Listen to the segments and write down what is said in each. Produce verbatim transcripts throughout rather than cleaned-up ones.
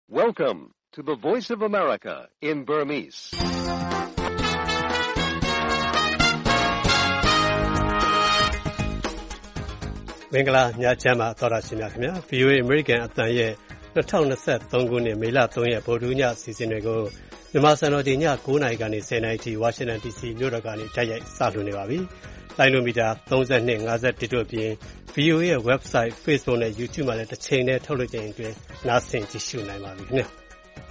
Welcome to the Voice of America in Burmese. ။မင်္ဂလာညချမ်းပါသောတာရှင်များခင်ဗျာ ဗွီအိုအေ American အသံရဲ့၂၀၂၃ခုနှစ်မေလ၃ရက်ဗုဒ္ဓဟူးညအစီအစဉ်တွေကိုမြန်မာစံတော်ချိန်ည၉နာရီကနေ၁၀နာရီထိဝါရှင်တန် ဒီစီ မြို့တော်ကနေတိုက်ရိုက်စလွှင့်နေပါပြီ။လိုင်းလိုမီတာ၃၂ ၅၁တို့အပြင် ဗွီအိုအေရဲ့ website, Facebook နဲ့ YouTube မှာလည်းတစ်ချိန်တည်းထုတ်လွှင့်ချိန်အတွင်းနားဆင်ကြည့်ရှုနိုင်ပါပြီခင်ဗျာ။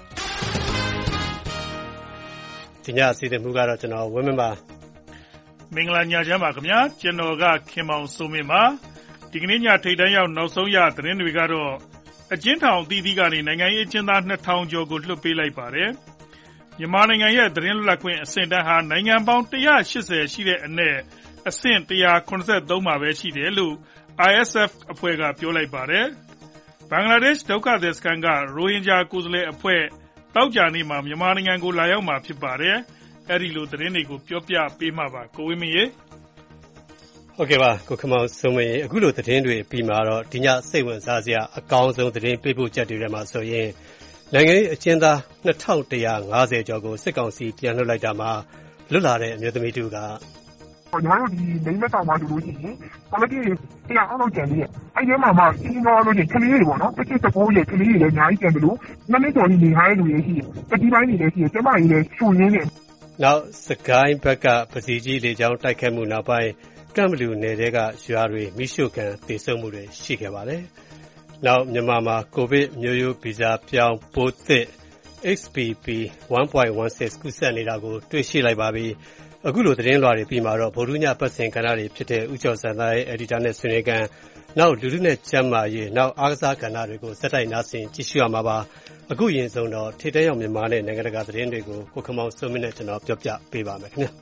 ဒီညအစီအစဉ်မူကတော့ကျွန်တော်ဝင်းမင်းပါမင်္ဂလာညချမ်းပါခင်ဗျာကျွန်တော်ကခင်မောင်စိုးမင်းပါဒီကနေ့ညထိပ်တန်းရောက်နောက်ဆုံးရသတင်းတွေကတော့အကျဉ်းထောင်အသီးသီးကနေနိုင်ငံရေးအကျဉ်းသားနှစ်ထောင်ကျော်ကိုလွှတ်ပေးလိုက်ပါတယ်မြန်မာနိုင်ငံရဲ့သတင်းလွတ်လပ်ခွင့်အဆင့်တန်းဟာနိုင်ငံပေါင်း၁၈၀ရှိတဲ့အနက်အဆင့်၁၇၃မှာပဲရှိတယ်လို့ I S F အဖွဲ့ကပြောလိုက်ပါတယ်ဘင်္ဂလားဒေ့ရှ်ဒုက္ခသည်စခန်းကရိုဟင်ဂျာကိုယ်စားလှယ်အဖွဲ့တောက်ကြနေ့မှာမြန်မာနိုင်ငံကိုလာရောက်မှာဖြစ်ပါတယ်အဲ့ဒီလိုသတင်းတွေကိုပြောပြပေးမှာပါကိုဝင်းမင်းရေဟုတ်ကဲ့ပါကိုခမောင်စုံမင်းအခုလိုသတင်းတွေပြီးမှာတော့ဒီညစိတ်ဝင်စားစရာအကောင်းဆုံးသတင်းပေးပို့ချက်တွေထဲမှာဆိုရင်နိုင်ငံရေးအကျဉ်းသား၂၁၅၀ကျော်ကိုစစ်ကောင်စီပြန်လွှတ်လိုက်တာမှာလွတ်လာတဲ့အမျိုးသမီးတူကညီမတို့ဒီမိမတောင်မှဆိုလို့ရှိရင်ပလတိတရားအောင်လုပ်ကြတယ်အဲ့ဒီမှာမှအင်းတော်လို့ရင်ကလေးတွေပေါ့နော်တစ်ချက်တစ်ပိုးရဲ့ကလေးတွေလည်းအများကြီးပြန်တယ်လို့နှစ်နှစ်ကျော်နေနေထားတဲ့လူတွေရှိတယ်တတိပိုင်းတွေလည်းရှိတယ်ကျမကြီးလည်းချွန်ရင်းနေနောက်စကိုင်းဘက်ကပစီကြီးလေကြောင်းတိုက်ခတ်မှုနောက်ပိုင်းကမ်ဘလူနယ်တဲကရွာတွေမိရှုခံတည်ဆုံမှုတွေရှိခဲ့ပါတယ်။နောက်မြန်မာမှာကိုဗစ်မျိုးရိုးဗီဇပြောင်းပိုးသစ် X B B one point one six ကူးစက်နေတာကိုတွေ့ရှိလိုက်ပါပြီ။အခုလိုသတင်းလွှာတွေပြီးမှာတော့ဗုဒ္ဓညပတ်စဉ်ကဏ္ဍတွေဖြစ်တဲ့ဥကျော်စံသားရဲ့ editor နဲ့ဆွေးနွေးကန်နောက်လူလူနဲ့ကျမ်းမာရေးနောက်အားကစားကဏ္ဍတွေကိုစက်တိုက်နားဆင်ကြည့်ရှုရမှာပါ။အခုရင်ဆုံးတော့ထေတဲရောက်မြန်မာနဲ့နိုင်ငံတကာသတင်းတွေကိုကိုခမောင်စုံမင်းနဲ့ကျွန်တော်ပြောပြပေးပါမယ်ခင်ဗျာ။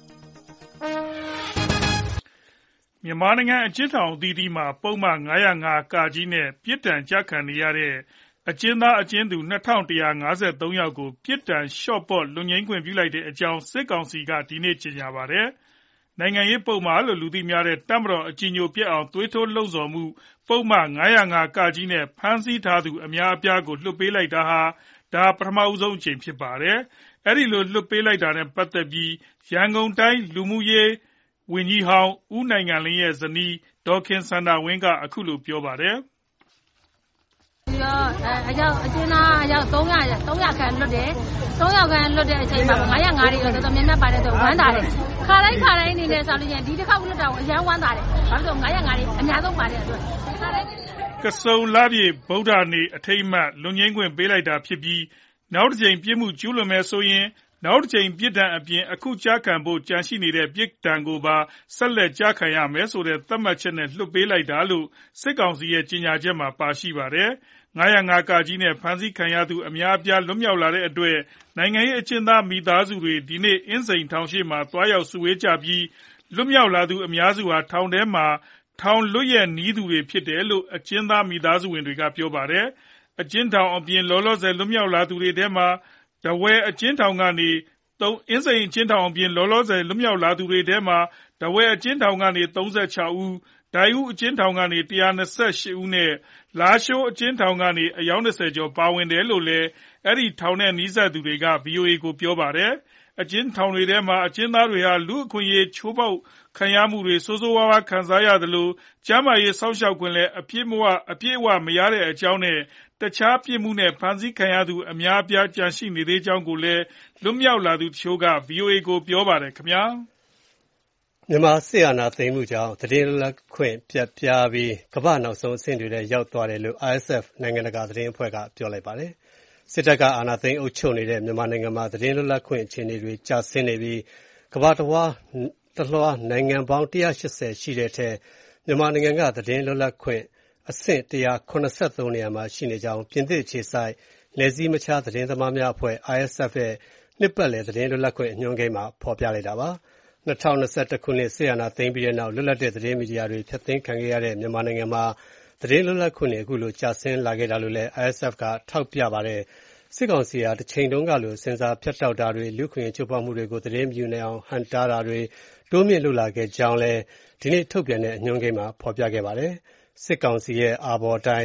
မြန်မာနိုင်ငံအကျဉ်းထောင်အသီးသီးမှာပုံမှန်၅၀၅ကကြီးနဲ့ပြစ်ဒဏ်ကျခံနေရတဲ့အကျဉ်းသားအကျဉ်းသူ၂၁၅၃ယောက်ကိုပြစ်ဒဏ်လျှော့ပေါ့လွတ်ငြိမ်းခွင့်ပြုလိုက်တဲ့အကြောင်းစစ်ကောင်စီကဒီနေ့ကြေညာပါတယ်။နိုင်ငံရေးပုံမှားလို့လူသိများတဲ့တပ်မတော်အကြီးအကျယ်ပြက်အောင်သွေးထိုးလှုံ့ဆော်မှုပုံမှန်၅၀၅ကကြီးနဲ့ဖမ်းဆီးထားသူအများအပြားကိုလွှတ်ပေးလိုက်တာဟာဒါပထမဦးဆုံးအကြိမ်ဖြစ်ပါတယ်။အဲဒီလိုလွှတ်ပေးလိုက်တာနဲ့ပတ်သက်ပြီးရန်ကုန်တိုင်းလူမှုရေးဝန်ကြီးဟောင်းဦးနိုင်ငံလင်းရဲ့ဇနီးဒေါ်ခင်စန္ဒာဝင်းကအခုလိုပြောပါတယ်။ဒီတော့အဲအကြောင်းအကျဉ်းသားအကြောင်း၃၀၀ ၃၀၀ခန့်လွတ်တယ်။၃ယောက်ခန့်လွတ်တဲ့အချိန်မှာ၅၀၅တွေတော့တော်တော်များများပါတယ်ဆိုဝမ်းသာတယ်။ခါတိုင်းခါတိုင်းအနေနဲ့ဆိုလို့ရှိရင်ဒီတစ်ခေါက်လွတ်တာကိုအရန်ဝမ်းသာတယ်။ဘာလို့လဲဆို၅၀၅တွေအများဆုံးပါတယ်ဆိုတော့ခါတိုင်းကစုံလပြည့်ဗုဒ္ဓနေ့အထိမ်းအမှတ်လွန်ငင်းခွင့်ပေးလိုက်တာဖြစ်ပြီးနောက်တစ်ချိန်ပြည့်မှုကျူးလွန်မယ်ဆိုရင်နောက်တစ်ချိန်ပြစ်ဒဏ်အပြင်အခုကြားခံဖို့ကြံရှိနေတဲ့ပြစ်ဒဏ်ကိုပါဆက်လက်ကြားခံရမယ်ဆိုတဲ့သတ်မှတ်ချက်နဲ့လွှတ်ပေးလိုက်တာလို့စစ်ကောင်စီရဲ့ကြေညာချက်မှာပါရှိပါတယ်။၅၀၅ကကြီးနဲ့ဖမ်းဆီးခံရသူအများအပြားလွတ်မြောက်လာတဲ့အတွက်နိုင်ငံရေးအကျဉ်းသားမိသားစုတွေဒီနေ့အင်းစိန်ထောင်ရှိမှာတွားရောက်စုဝေးကြပြီးလွတ်မြောက်လာသူအများစုဟာထောင်ထဲမှာထောင်လွတ်ရက်နီးသူတွေဖြစ်တယ်လို့အကျဉ်းသားမိသားစုဝင်တွေကပြောပါတယ်။အကျဉ်းထောင်အပြင်လောလောဆယ်လွတ်မြောက်လာသူတွေထဲမှာတဝဲအကျဉ်းထောင်ကနေသုံးအင်းစိန်အကျဉ်းထောင်အပြင်လောလောဆယ်လွတ်မြောက်လာသူတွေထဲမှာတဝဲအကျဉ်းထောင်ကနေ၃၆ဦးဒိုင်ဦးအကျဉ်းထောင်ကနေ၁၂၈ဦးနဲ့လာရှိုးအကျဉ်းထောင်ကနေအယောက်၂၀ကျော်ပါဝင်တယ်လို့လည်းအဲ့ဒီထောင်နဲ့နီးစပ်သူတွေက ဗွီအိုအေ ကိုပြောပါတယ်အကျဉ်းထောင်တွေထဲမှာအကျဉ်းသားတွေဟာလူအခွင့်အရေးချိုးဖောက်ခံရမှုတွေဆိုးဆိုးဝါးဝါးခံစားရသလိုကျန်းမာရေးစောင့်ရှောက်ခွင့်လည်းအပြည့်မဝအပြည့်အဝမရတဲ့အကြောင်းနဲ့တခြားပြစ်မှုနဲ့ဖမ်းဆီးခံရသူအများအပြားကြန့်ရှိနေသေးကြောင်းကိုလည်းလွတ်မြောက်လာသူတချို့က ဗွီအိုအေ ကိုပြောပါတယ်ခင်ဗျာမြန်မာစစ်အာဏာသိမ်းမှုကြောင့်သတင်းလွတ်လပ်ခွင့်ပြတ်ပြားပြီးကမ္ဘာနောက်ဆုံးအဆင့်တွေလည်းရောက်သွားတယ်လို့ I S F နိုင်ငံတကာသတင်းအဖွဲ့ကပြောလိုက်ပါတယ်။စစ်တပ်ကအာဏာသိမ်းအုပ်ချုပ်နေတဲ့မြန်မာနိုင်ငံမှာသတင်းလွတ်လပ်ခွင့်အခြေအနေတွေကျဆင်းနေပြီးကမ္ဘာတစ်ဝှမ်းတစ်လွှားနိုင်ငံပေါင်း၁၈၀ရှိတဲ့ထဲမြန်မာနိုင်ငံကသတင်းလွတ်လပ်ခွင့်အဆင့်၁၇၃နေရာမှာရှိနေကြောင်းပြင်သစ်အခြေစိုက်နယ်စည်းမခြားသတင်းသမားများအဖွဲ့ I S F ရဲ့နှစ်ပတ်လည်သတင်းလွတ်လပ်ခွင့်အညွှန်းကိန်းမှာဖော်ပြလိုက်တာပါ။၂၀၂၁ခုနှစ်စစ်အာဏာသိမ်းပြီးတဲ့နောက်လွတ်လပ်တဲ့သတင်းမီဒီယာတွေဖျက်သိမ်းခံခဲ့ရတဲ့မြန်မာနိုင်ငံမှာသတင်းလွတ်လပ်ခွင့်တွေအခုလိုကျဆင်းလာခဲ့တာလို့လည်း I S F ကထောက်ပြပါတယ်။စစ်ကောင်စီဟာတစ်ချိန်တုန်းကလိုစင်စာဖြတ်တောက်တာတွေလူခွင့်ချိုးဖောက်မှုတွေကိုသတင်းမယူနိုင်အောင်ဟန်တားတာတွေတိုးမြင့်လုပ်လာခဲ့ကြောင်းလည်းဒီနေ့ထုတ်ပြန်တဲ့အညွှန်းကိန်းမှာဖော်ပြခဲ့ပါတယ်။စစ်ကောင်စီရဲ့အာဘော်တိုင်း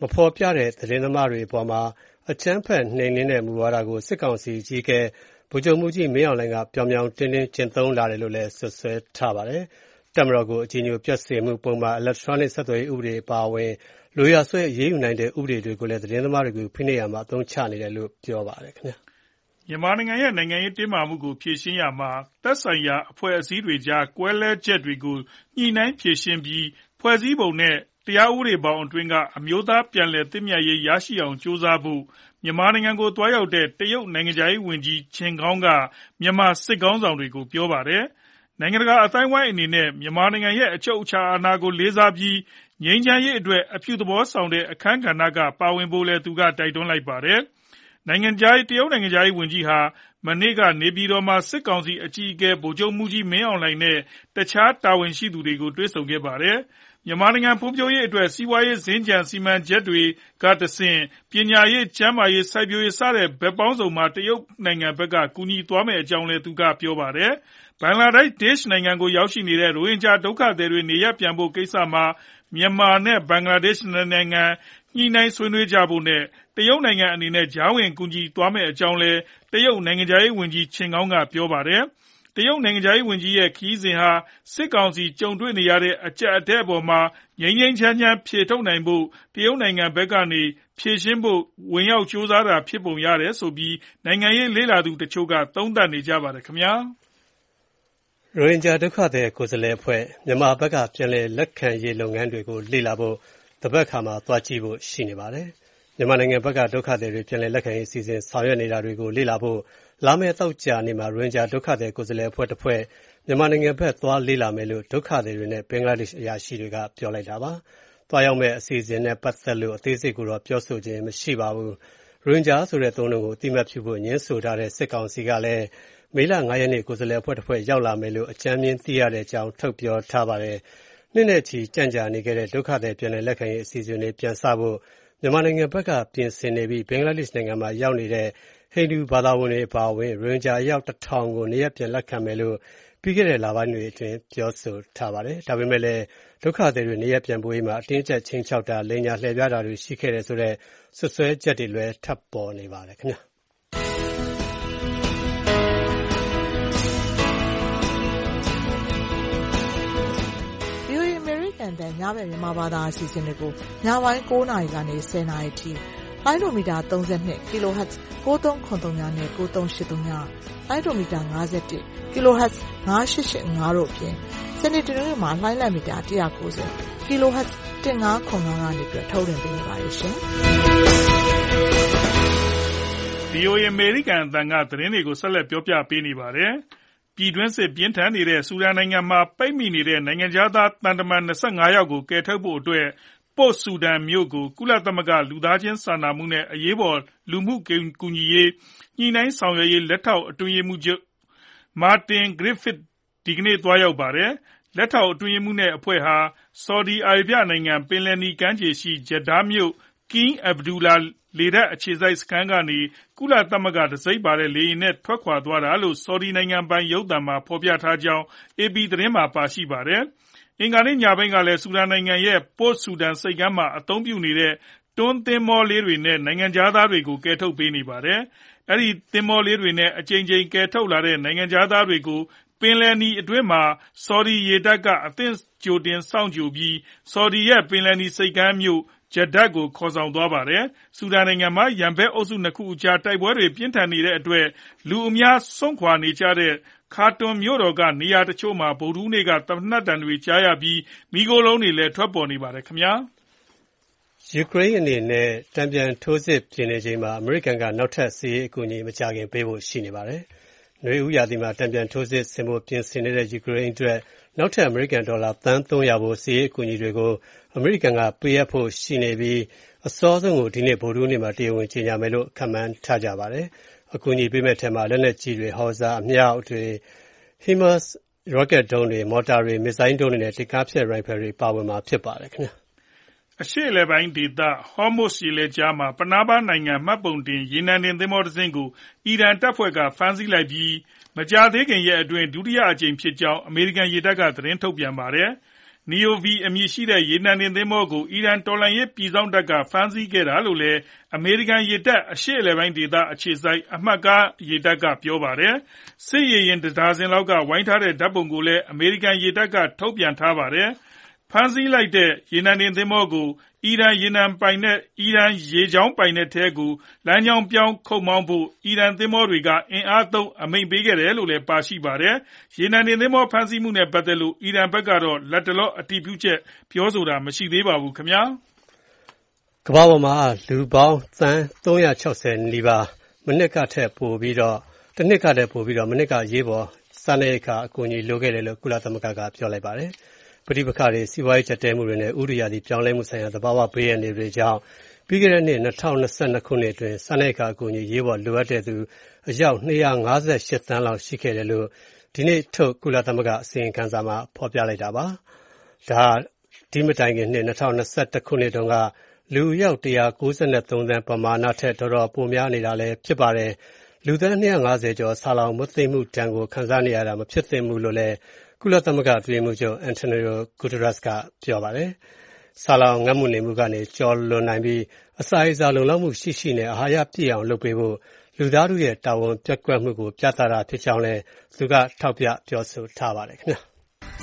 မဖော်ပြတဲ့သတင်းသမားတွေအပေါ်မှာအကြမ်းဖက်နှိမ်နင်းတဲ့မူဝါဒကိုစစ်ကောင်စီအကြီးအကဲဗိုလ်ချုပ်မှူးကြီးမင်းအောင်လှိုင်ကပြောင်ပြောင်တင်းတင်းကျင့်သုံးလာတယ်လို့လည်းစွပ်စွဲထားပါတယ်။တပ်မတော်ကိုအကြီးအကျယ်ပြတ်စေမှုပုံမှာ electronic ဆက်သွယ်ရေးဥပဒေအပါအဝင်လိုရာဆွဲအရေးယူနိုင်တဲ့ဥပဒေတွေကိုလည်းသတင်းသမားတွေကိုဖိနှိပ်ရမှာအသုံးချနေတယ်လို့ပြောပါတယ်ခင်ဗျာ။မြန်မာနိုင်ငံရဲ့နိုင်ငံရေးတင်းမာမှုကိုဖြေရှင်းရမှာသက်ဆိုင်ရာအဖွဲ့အစည်းတွေကြားကွဲလွဲချက်တွေကိုညှိနှိုင်းဖြေရှင်းပြီးဖွဲ့စည်းပုံနဲ့တရားဥပဒေပေါင်းအတွင်းကအမျိုးသားပြန်လည်သင့်မြတ်ရေးရရှိအောင်ကြိုးစားဖို့မြန်မာနိုင်ငံကိုသွားရောက်တဲ့တရုတ်နိုင်ငံခြားရေးဝန်ကြီးချင်းကောင်းကမြန်မာစစ်ကောင်းဆောင်တွေကိုပြောပါတယ်။နိုင်ငံတကာအသိုင်းအဝိုင်းအနေနဲ့မြန်မာနိုင်ငံရဲ့အချုပ်အခြာအာဏာကိုလေးစားပြီးငြိမ်းချမ်းရေးအတွက်အပြုသဘောဆောင်တဲ့အခန်းကဏ္ဍကပါဝင်ဖို့လည်းသူကတိုက်တွန်းလိုက်ပါတယ်။နိုင်ငံခြားရေးတရုတ်နိုင်ငံခြားရေးဝန်ကြီးဟာမနေ့ကနေပြည်တော်မှာစစ်ကောင်စီအကြီးအကဲဗိုလ်ချုပ်မှူးကြီးမင်းအောင်လှိုင်နဲ့တခြားတာဝန်ရှိသူတွေကိုတွေ့ဆုံခဲ့ပါတယ်။မြန်မာနိုင်ငံဖွံ့ဖြိုးရေးအတွက်စီးပွားရေးစင်္ကြန်စီမံချက်တွေကတဆင့်ပညာရေးကျန်းမာရေးစိုက်ပျိုးရေးစတဲ့ဘက်ပေါင်းစုံမှာတရုတ်နိုင်ငံဘက်ကကူညီသွားမယ့်အကြောင်းလည်းသူကပြောပါတယ်။ဘင်္ဂလားဒေ့ရှ်နိုင်ငံကိုရောက်ရှိနေတဲ့ရိုဟင်ဂျာဒုက္ခသည်တွေနေရပ်ပြန်ဖို့ကိစ္စမှာမြန်မာနဲ့ဘင်္ဂလားဒေ့ရှ်နိုင်ငံညှိနှိုင်းဆွေးနွေးကြဖို့နဲ့တရုတ်နိုင်ငံအနေနဲ့ကြားဝင်ကူညီသွားမယ့်အကြောင်းလည်းတရုတ်နိုင်ငံခြားရေးဝန်ကြီးချင်းကောင်းကပြောပါတယ်။တရုတ်နိုင်ငံခြားရေးဝန်ကြီးရဲ့ခရီးစဉ်ဟာစစ်ကောင်စီကြုံတွေ့နေရတဲ့အကျပ်အတည်းအပေါ်မှာငြိမ်းငြိမ်းချမ်းချမ်းဖြေထုတ်နိုင်ဖို့တရုတ်နိုင်ငံဘက်ကနေဖြေရှင်းဖို့ဝင်ရောက်ကြိုးစားတာဖြစ်ပုံရတယ်ဆိုပြီးနိုင်ငံရေးလေ့လာသူတချို့ကသုံးသပ်နေကြပါတယ်ခင်ဗျာ။ရိုဟင်ဂျာဒုက္ခသည်ကိုယ်စားလှယ်အဖွဲ့မြန်မာဘက်ကပြန်လည်လက်ခံရေးလုပ်ငန်းတွေကိုလေ့လာဖို့တပတ်ခါမှာသွားကြည့်ဖို့ရှိနေပါတယ်။မြန်မာနိုင်ငံဘက်ကဒုက္ခသည်တွေပြန်လည်လက်ခံရေးအစီအစဉ်ဆောင်ရွက်နေတာတွေကိုလေ့လာဖို့လာမယ့်သောကြာနေ့မှာရိုဟင်ဂျာဒုက္ခသည်ကိုယ်စားလှယ်အဖွဲ့တစ်ဖွဲ့မြန်မာနိုင်ငံဘက်သွားလေ့လာမယ်လို့ဒုက္ခသည်တွေနဲ့ဘင်္ဂလားဒေ့ရှ်အရာရှိတွေကပြောလိုက်တာပါ။သွားရောက်မဲ့အစီအစဉ်နဲ့ပတ်သက်လို့အသေးစိတ်ကိုတော့ပြောဆိုခြင်းမရှိပါဘူး။ရိုဟင်ဂျာဆိုတဲ့သုံးနှုန်းကိုအတိအမှတ်ပြုဖို့ညှင်းဆိုထားတဲ့စစ်ကောင်စီကလည်းမေလ၅ရက်နေ့ကိုယ်စားလှယ်အဖွဲ့တစ်ဖွဲ့ရောက်လာမယ်လို့အကြမ်းမြင်သိရတဲ့အကြောင်းထုတ်ပြောထားပါတယ်။နှစ်နဲ့ချီကြန့်ကြာနေခဲ့တဲ့ဒုက္ခသည်ပြန်လည်လက်ခံရေးအစီအစဉ်တွေပြန်စဖို့မြန်မာနိုင်ငံဘက်ကပြင်ဆင်နေပြီးဘင်္ဂလားဒေ့ရှ်နိုင်ငံမှာရောက်နေတဲ့ဟိန္ဒူဘာသာဝင်တွေအပါအဝင်ရိုဟင်ဂျာအယောက်တစ်ထောင်ကိုနေရပ်ပြန်လက်ခံမယ်လို့ပြီးခဲ့တဲ့လပိုင်းတွေအတွင်းပြောဆိုထားပါတယ်။ဒါပေမဲ့လည်းဒုက္ခသည်တွေနေရပ်ပြန်ပို့ရေးမှာအတင်းအကျပ်ချင်းချောက်တာလိမ်ညာလှည့်ပြားတာတွေရှိခဲ့တယ်ဆိုတဲ့ဆွဆွဲချက်တွေလည်းထပ်ပေါ်နေပါတယ်ခင်ဗျာ။ညဘက်မြန်မာဘာသာအစီအစဉ်တွေကိုညပိုင်း၉နာရီကနေ၁၀နာရီထိလိုင်းဒိုမီတာ၃၂ kHz ၉၃၇၃နဲ့၉၃၈၃လိုင်းဒိုမီတာ၅၁ kHz ၅၈၈၅တို့အပြင်စနေတနင်္ဂနွေမှာလိုင်းလိုက်မီတာ၁၉၀ kHz ၁၅၇၅ကနေပြီးထုတ်လွှင့်ပေးနေပါတယ်ရှင်။ဗွီအိုအေ American အသံကသတင်းတွေကိုဆက်လက်ပြောပြပေးနေပါတယ်။ပြည်တွင်းစစ်ပြင်းထန်နေတဲ့ဆူဒန်နိုင်ငံမှာပိတ်မိနေတဲ့နိုင်ငံခြားသားသံတမန်၂၅ယောက်ကိုကယ်ထုတ်ဖို့အတွက်ပို့ဆူဒန်မြို့ကိုကုလသမဂ္ဂလူသားချင်းစာနာမှုနဲ့အရေးပေါ်လူမှုကူညီရေးညှိနှိုင်းဆောင်ရွက်ရေးလက်ထောက်အတွင်းရေးမှူးချုပ်မာတင်ဂရစ်ဖစ်ဒီကနေ့သွားရောက်ပါတယ်။လက်ထောက်အတွင်းရေးမှူးနဲ့အဖွဲ့ဟာဆော်ဒီအာရေဗျနိုင်ငံပင်လယ်နီကမ်းခြေရှိဂျက်ဒါမြို့ King Abdullah လေတပ်အခြေစိုက်စခန်းကနေကုလသမဂ္ဂတံဆိပ်ပါတဲ့လေယာဉ်နဲ့ထွက်ခွာသွားတာလို့ဆော်ဒီနိုင်ငံပိုင်ရုပ်သံမှာဖော်ပြထားကြောင်း အေပီ သတင်းမှာပါရှိပါတယ်။အင်္ဂါနေ့ညပိုင်းကလည်းဆူဒန်နိုင်ငံရဲ့ Port Sudan ဆိပ်ကမ်းမှာအသုံးပြုနေတဲ့တွန်းသင်္ဘောလေးတွေနဲ့နိုင်ငံခြားသားတွေကိုကယ်ထုတ်ပေးနေပါတယ်။အဲဒီသင်္ဘောလေးတွေနဲ့အကြိမ်ကြိမ်ကယ်ထုတ်လာတဲ့နိုင်ငံခြားသားတွေကိုပင်လယ်နီအတွင်းမှာဆော်ဒီရေတပ်ကအသင့်ကြိုတင်စောင့်ကြိုပြီးဆော်ဒီရဲ့ပင်လယ်နီဆိပ်ကမ်းမြို့ဂျက်ဒတ်ကိုခေါ်ဆောင်သွားပါတယ်။ဆူဒန်နိုင်ငံမှာရန်ဘက်အုပ်စုနှစ်ခုအကြားတိုက်ပွဲတွေပြင်းထန်နေတဲ့အတွက်လူအများစွန့်ခွာနေကြတဲ့ခါတွန်မြို့တော်ကနေရာတချို့မှာဗုဒ္ဓဟူးနေ့ကသေနတ်သံတွေကြားရပြီးမီးခိုးလုံးတွေလည်းထွက်ပေါ်နေပါတယ်ခင်ဗျာ။ယူကရိန်းအနေနဲ့တံပြန်ထိုးစစ်ပြင်နေချိန်မှာအမေရိကန်ကနောက်ထပ်စစ်ရေးအကူအညီမကြာခင်ပေးဖို့ရှိနေပါတယ်။နွေဦးရာသီမှာတံပြန်ထိုးစစ်ဆင်ဖို့ပြင်ဆင်နေတဲ့ယူကရိန်းအတွက်နောက်ထပ်အမေရိကန်ဒေါ်လာသန်းသုံးရာဖို့စစ်ရေးအကူအညီတွေကိုအမေရိကန်ကပေးအပ်ဖို့ရှိနေပြီးအစောဆုံးကိုဒီနေ့ဗုဒ္ဓဟူးနေ့မှာတရားဝင်ကြေညာမယ်လို့ခန့်မှန်းထားကြပါတယ်။အကူအညီပေးမဲ့ထဲမှာလက်နက်ကြီးတွေဟော်ဇာအမြောက်တွေဟီမတ်စ်ရော့ကက်ဒုံးတွေမော်တာတွေမစ်ဇိုင်းဒုံးတွေနဲ့တကားဖြတ်ရိုင်ဖယ်တွေပါဝင်မှာဖြစ်ပါတယ်ခင်ဗျာ။အရှေ့အလယ်ပိုင်းဒေသဟော်မုတ်ရေလက်ကြားမှာပနားပါးနိုင်ငံမှတ်ပုံတင်ရေနံတင်သင်္ဘောတစ်စင်းကိုအီရန်တပ်ဖွဲ့ကဖမ်းဆီးလိုက်ပြီးမကြာသေးခင်ရက်အတွင်းဒုတိယအကြိမ်ဖြစ်ကြောင်းအမေရိကန်ရေတပ်ကသတင်းထုတ်ပြန်ပါတယ်။ Neo V အမည်ရှိတဲ့ရေနံတင်သင်္ဘောကိုအီရန်တော်လှန်ရေးပြည်စောင့်တပ်ကဖမ်းဆီးခဲ့တာလို့လည်းအမေရိကန်ရေတပ်အရှေ့အလယ်ပိုင်းဒေသအခြေစိုက်အမှတ်ကားရေတပ်ကပြောပါတယ်။စစ်ရေယာဉ်တစ်ဒါဇင်လောက်ကဝိုင်းထားတဲ့ဓာတ်ပုံကိုလည်းအမေရိကန်ရေတပ်ကထုတ်ပြန်ထားပါတယ်။ဖမ်းဆီးလိုက်တဲ့ရေနံတင်သင်္ဘောကိုအီရန်ရေနံပိုင်နက်အီရန်ရေကြောင်းပိုင်နက်ထဲကိုလမ်းကြောင်းပြောင်းခုတ်မောင်းဖို့အီရန်သင်္ဘောတွေကအင်အားသုံးအမိန့်ပေးခဲ့တယ်လို့လည်းပါရှိပါတယ်။ရေနံတင်သင်္ဘောဖမ်းဆီးမှုနဲ့ပတ်သက်လို့အီရန်ဘက်ကတော့လက်တလောအတည်ပြုချက်ပြောဆိုတာမရှိသေးပါဘူးခင်ဗျာ။ကမ္ဘာပေါ်မှာလူပေါင်းသန်းသုံးရာ၆၀နီးပါးမနှစ်ကထက်ပိုပြီးတော့တစ်နှစ်ကတည်းပိုပြီးတော့မနှစ်ကရေးပေါ်စားနပ်ရိက္ခာအကူအညီလိုခဲ့တယ်လို့ကုလသမဂ္ဂကပြောလိုက်ပါတယ်။ပဋိပက္ခတွေစီးပွားရေးကျပ်တည်းမှုတွေနဲ့ဥတုရာသီပြောင်းလဲမှုဆိုင်ရာသဘာဝဘေးအန္တရာယ်တွေကြောင့်ပြီးခဲ့တဲ့နှစ်၂၀၂၂ခုနှစ်အတွင်းစားနပ်ရိက္ခာအကူအညီရေးပေါ်လိုအပ်တဲ့သူအယောက်၂၅၈သန်းလောက်ရှိခဲ့တယ်လို့ဒီနေ့ထုတ်ကုလသမဂ္ဂအစီရင်ခံစာမှာဖော်ပြလိုက်တာပါ။ဒါဒီမတိုင်ခင်နှစ်၂၀၂၁ခုနှစ်တုန်းကလူအယောက်၁၉၃သန်းပမာဏထက်တော်တော်ပိုများနေတာလည်းဖြစ်ပါတယ်။လူသန်း၂၅၀ကျော်ဆာလောင်မွတ်သိမ်းမှုဒဏ်ကိုခံစားနေရတာမဖြစ်သင့်ဘူးလို့လည်းကုလသမဂ္ဂအတွင်းမှုချုပ် Antonio Guterres ကပြောပါတယ်။ဆာလောင်ငတ်မွတ်နေမှုကနေကျော်လွန်နိုင်ပြီးအစာရေစာလုံလောက်မှုရှိရှိနဲ့အာဟာရပြည့်အောင်လုပ်ပေးဖို့လူသားတို့ရဲ့တာဝန်ပျက်ကွက်မှုကိုပြသတာဖြစ်ကြောင်းလည်းသူကထောက်ပြပြောဆိုထားပါတယ်ခင်ဗျာ။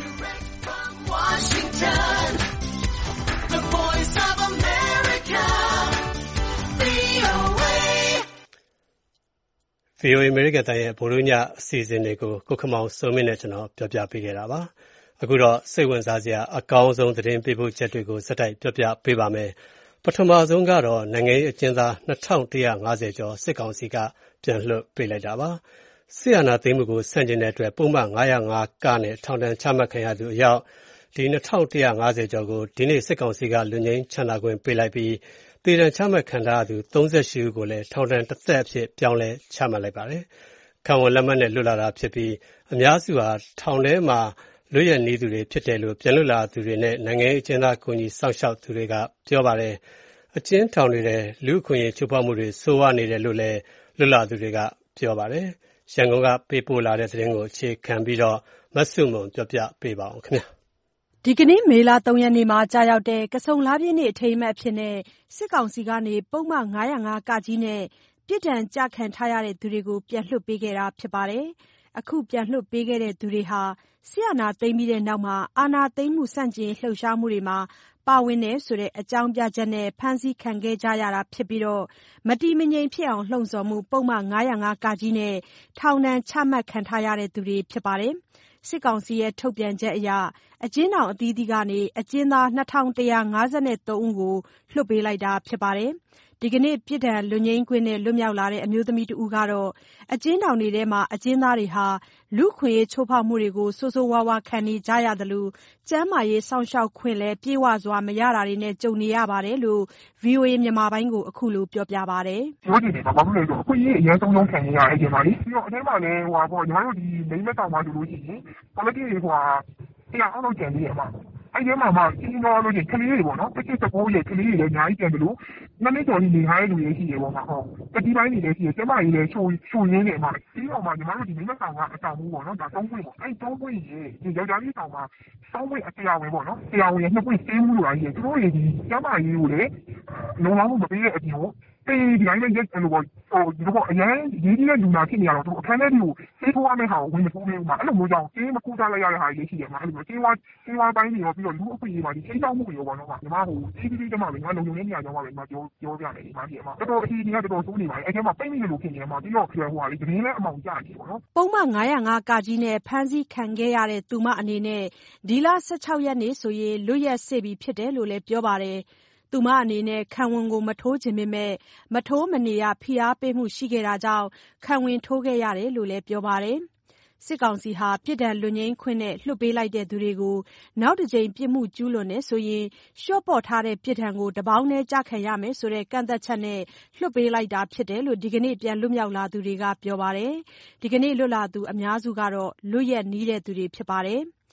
ဗွီအိုအေ အမေရိကန်အသံရဲ့ဗုဒ္ဓညအစီအစဉ်တွေကိုကိုခင်မောင်စိုးမင်းနဲ့ကျွန်တော်ပြောပြပေးခဲ့တာပါ။အခုတော့စိတ်ဝင်စားစရာအကောင်းဆုံးသတင်းပေးပို့ချက်တွေကိုစက်တိုက်ပြောပြပေးပါမယ်။ပထမဆုံးကတော့နိုင်ငံရေးအကျဉ်းသား၂၁၅၀ကျော်စစ်ကောင်စီကပြန်လွှတ်ပေးလိုက်တာပါ။စစ်အာဏာသိမ်းမှုကိုဆန့်ကျင်တဲ့အတွက်ပုံမှန်၅၀၅ကနဲ့ထောင်ဒဏ်ချမှတ်ခံရသူအယောက်ဒီ၂၁၅၀ကျော်ကိုဒီနေ့စစ်ကောင်စီကလွတ်ငြိမ်းချမ်းသာခွင့်ပေးလိုက်ပြီးသေဒဏ်ချမှတ်ခံထားရသူ၃၈ဦးကိုလည်းထောင်ဒဏ်တစ်သက်အဖြစ်ပြောင်းလဲချမှတ်လိုက်ပါတယ်။ခံဝန်လက်မှတ်နဲ့လွတ်လာတာဖြစ်ပြီးအများစုဟာထောင်ထဲမှာလွတ်ရက်နေသူတွေဖြစ်တယ်လို့ပြန်လွတ်လာသူတွေနဲ့နိုင်ငံရေးအကျဉ်းသားကူညီစောင့်ရှောက်သူတွေကပြောပါတယ်။အကျဉ်းထောင်တွေထဲလူ့အခွင့်အရေးချိုးဖောက်မှုတွေဆိုးဝါးနေတယ်လို့လည်းလွတ်လာသူတွေကပြောပါတယ်။ရန်ကုန်ကပေးပို့လာတဲ့သတင်းကိုအခြေခံပြီးတော့မဆုမွန်ပြောပြပေးပါအောင်ခင်ဗျာ။ဒီကနေ့မေလ၃ရက်နေ့မှာကြာရောက်တဲ့ကဆုံလပြည့်နေ့အထိမ်းအမှတ်အဖြစ်နဲ့စစ်ကောင်စီကနေပုံမှန်၅၀၅ကကြီးနဲ့ပြစ်ဒဏ်ကြခံထားရတဲ့သူတွေကိုပြန်လွှတ်ပေးခဲ့တာဖြစ်ပါတယ်။အခုပြန်လွှတ်ပေးခဲ့တဲ့သူတွေဟာစစ်အာဏာသိမ်းပြီးတဲ့နောက်မှာအာဏာသိမ်းမှုဆန့်ကျင်လှုပ်ရှားမှုတွေမှာပါဝင်တယ်ဆိုတဲ့အကြောင်းပြချက်နဲ့ဖမ်းဆီးခံခဲ့ကြရတာဖြစ်ပြီးတော့မတည်မငြိမ်ဖြစ်အောင်လှုံ့ဆော်မှုပုံမှန်၅၀၅ကကြီးနဲ့ထောင်ဒဏ်ချမှတ်ခံထားရတဲ့သူတွေဖြစ်ပါတယ်။စစ်ကောင်စီရဲ့ထုတ်ပြန်ချက်အရအကျဉ်းထောင်အသီးသီးကနေအကျဉ်းသား၂၁၅၃ဦးကိုလွှတ်ပေးလိုက်တာဖြစ်ပါတယ်။ဒီကနေ့ပြစ်ဒဏ်လွတ်ငြိမ်းခွင့်နဲ့လွတ်မြောက်လာတဲ့အမျိုးသမီးတဦးကတော့အကျဉ်းထောင်တွေထဲမှာအကျဉ်းသားတွေဟာလူ့အခွင့်အရေးချိုးဖောက်မှုတွေကိုဆိုးဆိုးဝါးဝါးခံနေကြရသလိုကျန်းမာရေးစောင့်ရှောက်ခွင့်လည်းပြည့်ဝစွာမရတာတွေနဲ့ကြုံနေရပါတယ်လို့ ဗွီအိုအေ မြန်မာပိုင်းကိုအခုလိုပြောပြပါတယ်။ပြောချင်တယ်ဘာလို့လဲဆိုတော့အခွင့်အရေးအရင်ဆုံးဆုံးခံနေရတဲ့ဒီမှာလေပြီးတော့အထဲမှာလည်းဟိုပေါ့ညီမတို့ဒီမိမတောင်မှဆိုလို့ရှိရင် politics ဟိုတရားအောင်လုပ်ကြံနေရမှာအဲ့ဒီမှာမှစီးနော်လို့ကျကလေးတွေပေါ့နော်တစ်ချက်စပိုးရဲ့ကလေးတွေလည်းအများကြီးကြံတယ်လို့နှစ်နှစ်ကျော်နေနေထားတဲ့လူတွေရှိတယ်ပေါ့မှာဟုတ်တတိပိုင်းတွေလည်းရှိတယ်ကျမကြီးလည်းချိုးချိုးရင်းနေမှာပြီးတော့မှညီမတို့ဒီမိမဆောင်ကအတောင်ဘူးပေါ့နော်ဒါသုံးခွင့်ပေါ့အဲ့သုံးခွင့်ရဲ့ဒီယောက်ျားလေးဆောင်မှာသုံးခွင့်အတရားဝင်ပေါ့နော်တရားဝင်ရဲ့နှစ်ခွင့်သေးမှုလို့အားကြီးသူတို့ရဲ့ဒီကျမကြီးကိုလည်းလုံလောက်မှုမပေးတဲ့အပြင်ကိုဒီတိုင်းနဲ့ရက်လို့ပေါ့ဟိုဒီတော့အရင်ရေးကြီးတဲ့လူနာဖြစ်နေရတော့သူအခန်းထဲကိုသေးထိုးရမယ့်ဟာကိုဝင်မထိုးပေးဘူးမှာအဲ့လိုမျိုးကြောင့်သေးမကူစားလိုက်ရတဲ့ဟာကြီးရှိတယ်မှာအဲ့လိုမျိုးသေးဝါသေးဝါပိုင်းတွေရောပြီးတော့လူအခွင့်အရေးမှာဒီချိန်ချောက်မှုတွေရောပေါ့နော်ညီမဟိုကြီးကြီးကျမပဲညီမလုံုံနေနေရကြောင်းပါပဲညီမပြောပြောပြမယ်ညီမကြီးအမတော်တော်အကြီးကြီးကတော်တော်စိုးနေပါတယ်အဲ့ထဲမှာပိတ်မိလို့ဖြစ်နေမှာပြီးတော့ဟိုဟာလေးသတင်းလည်းအမောင်ကြနေပေါ့နော်ပုံမှန်၅၀၅ကကြီးနဲ့ဖမ်းဆီးခံခဲ့ရတဲ့သူမအနေနဲ့ဒီလ၁၆ရက်နေ့ဆိုရင်လွတ်ရက်စေ့ပြီဖြစ်တယ်လို့လည်းပြောပါတယ်သူမအနေနဲ့ခံဝန်ကိုမထိုးခြင်းပေမဲ့မထိုးမနေရဖိအားပေးမှုရှိခဲ့တာကြောင့်ခံဝန်ထိုးခဲ့ရတယ်လို့လည်းပြောပါတယ်။စစ်ကောင်စီဟာပြစ်ဒဏ်လွတ်ငြိမ်းခွင့်နဲ့လွှတ်ပေးလိုက်တဲ့သူတွေကိုနောက်တစ်ကြိမ်ပြစ်မှုကျူးလွန်နေဆိုရင်လျှော့ပေါ့ထားတဲ့ပြစ်ဒဏ်ကိုတပေါင်းနဲ့ကြခံရမယ်ဆိုတဲ့ကန့်သက်ချက်နဲ့လွှတ်ပေးလိုက်တာဖြစ်တယ်လို့ဒီကနေ့ပြန်လွတ်မြောက်လာသူတွေကပြောပါတယ်။ဒီကနေ့လွတ်လာသူအများစုကတော့လွတ်ရက်နီးတဲ့သူတွေဖြစ်ပါတယ်။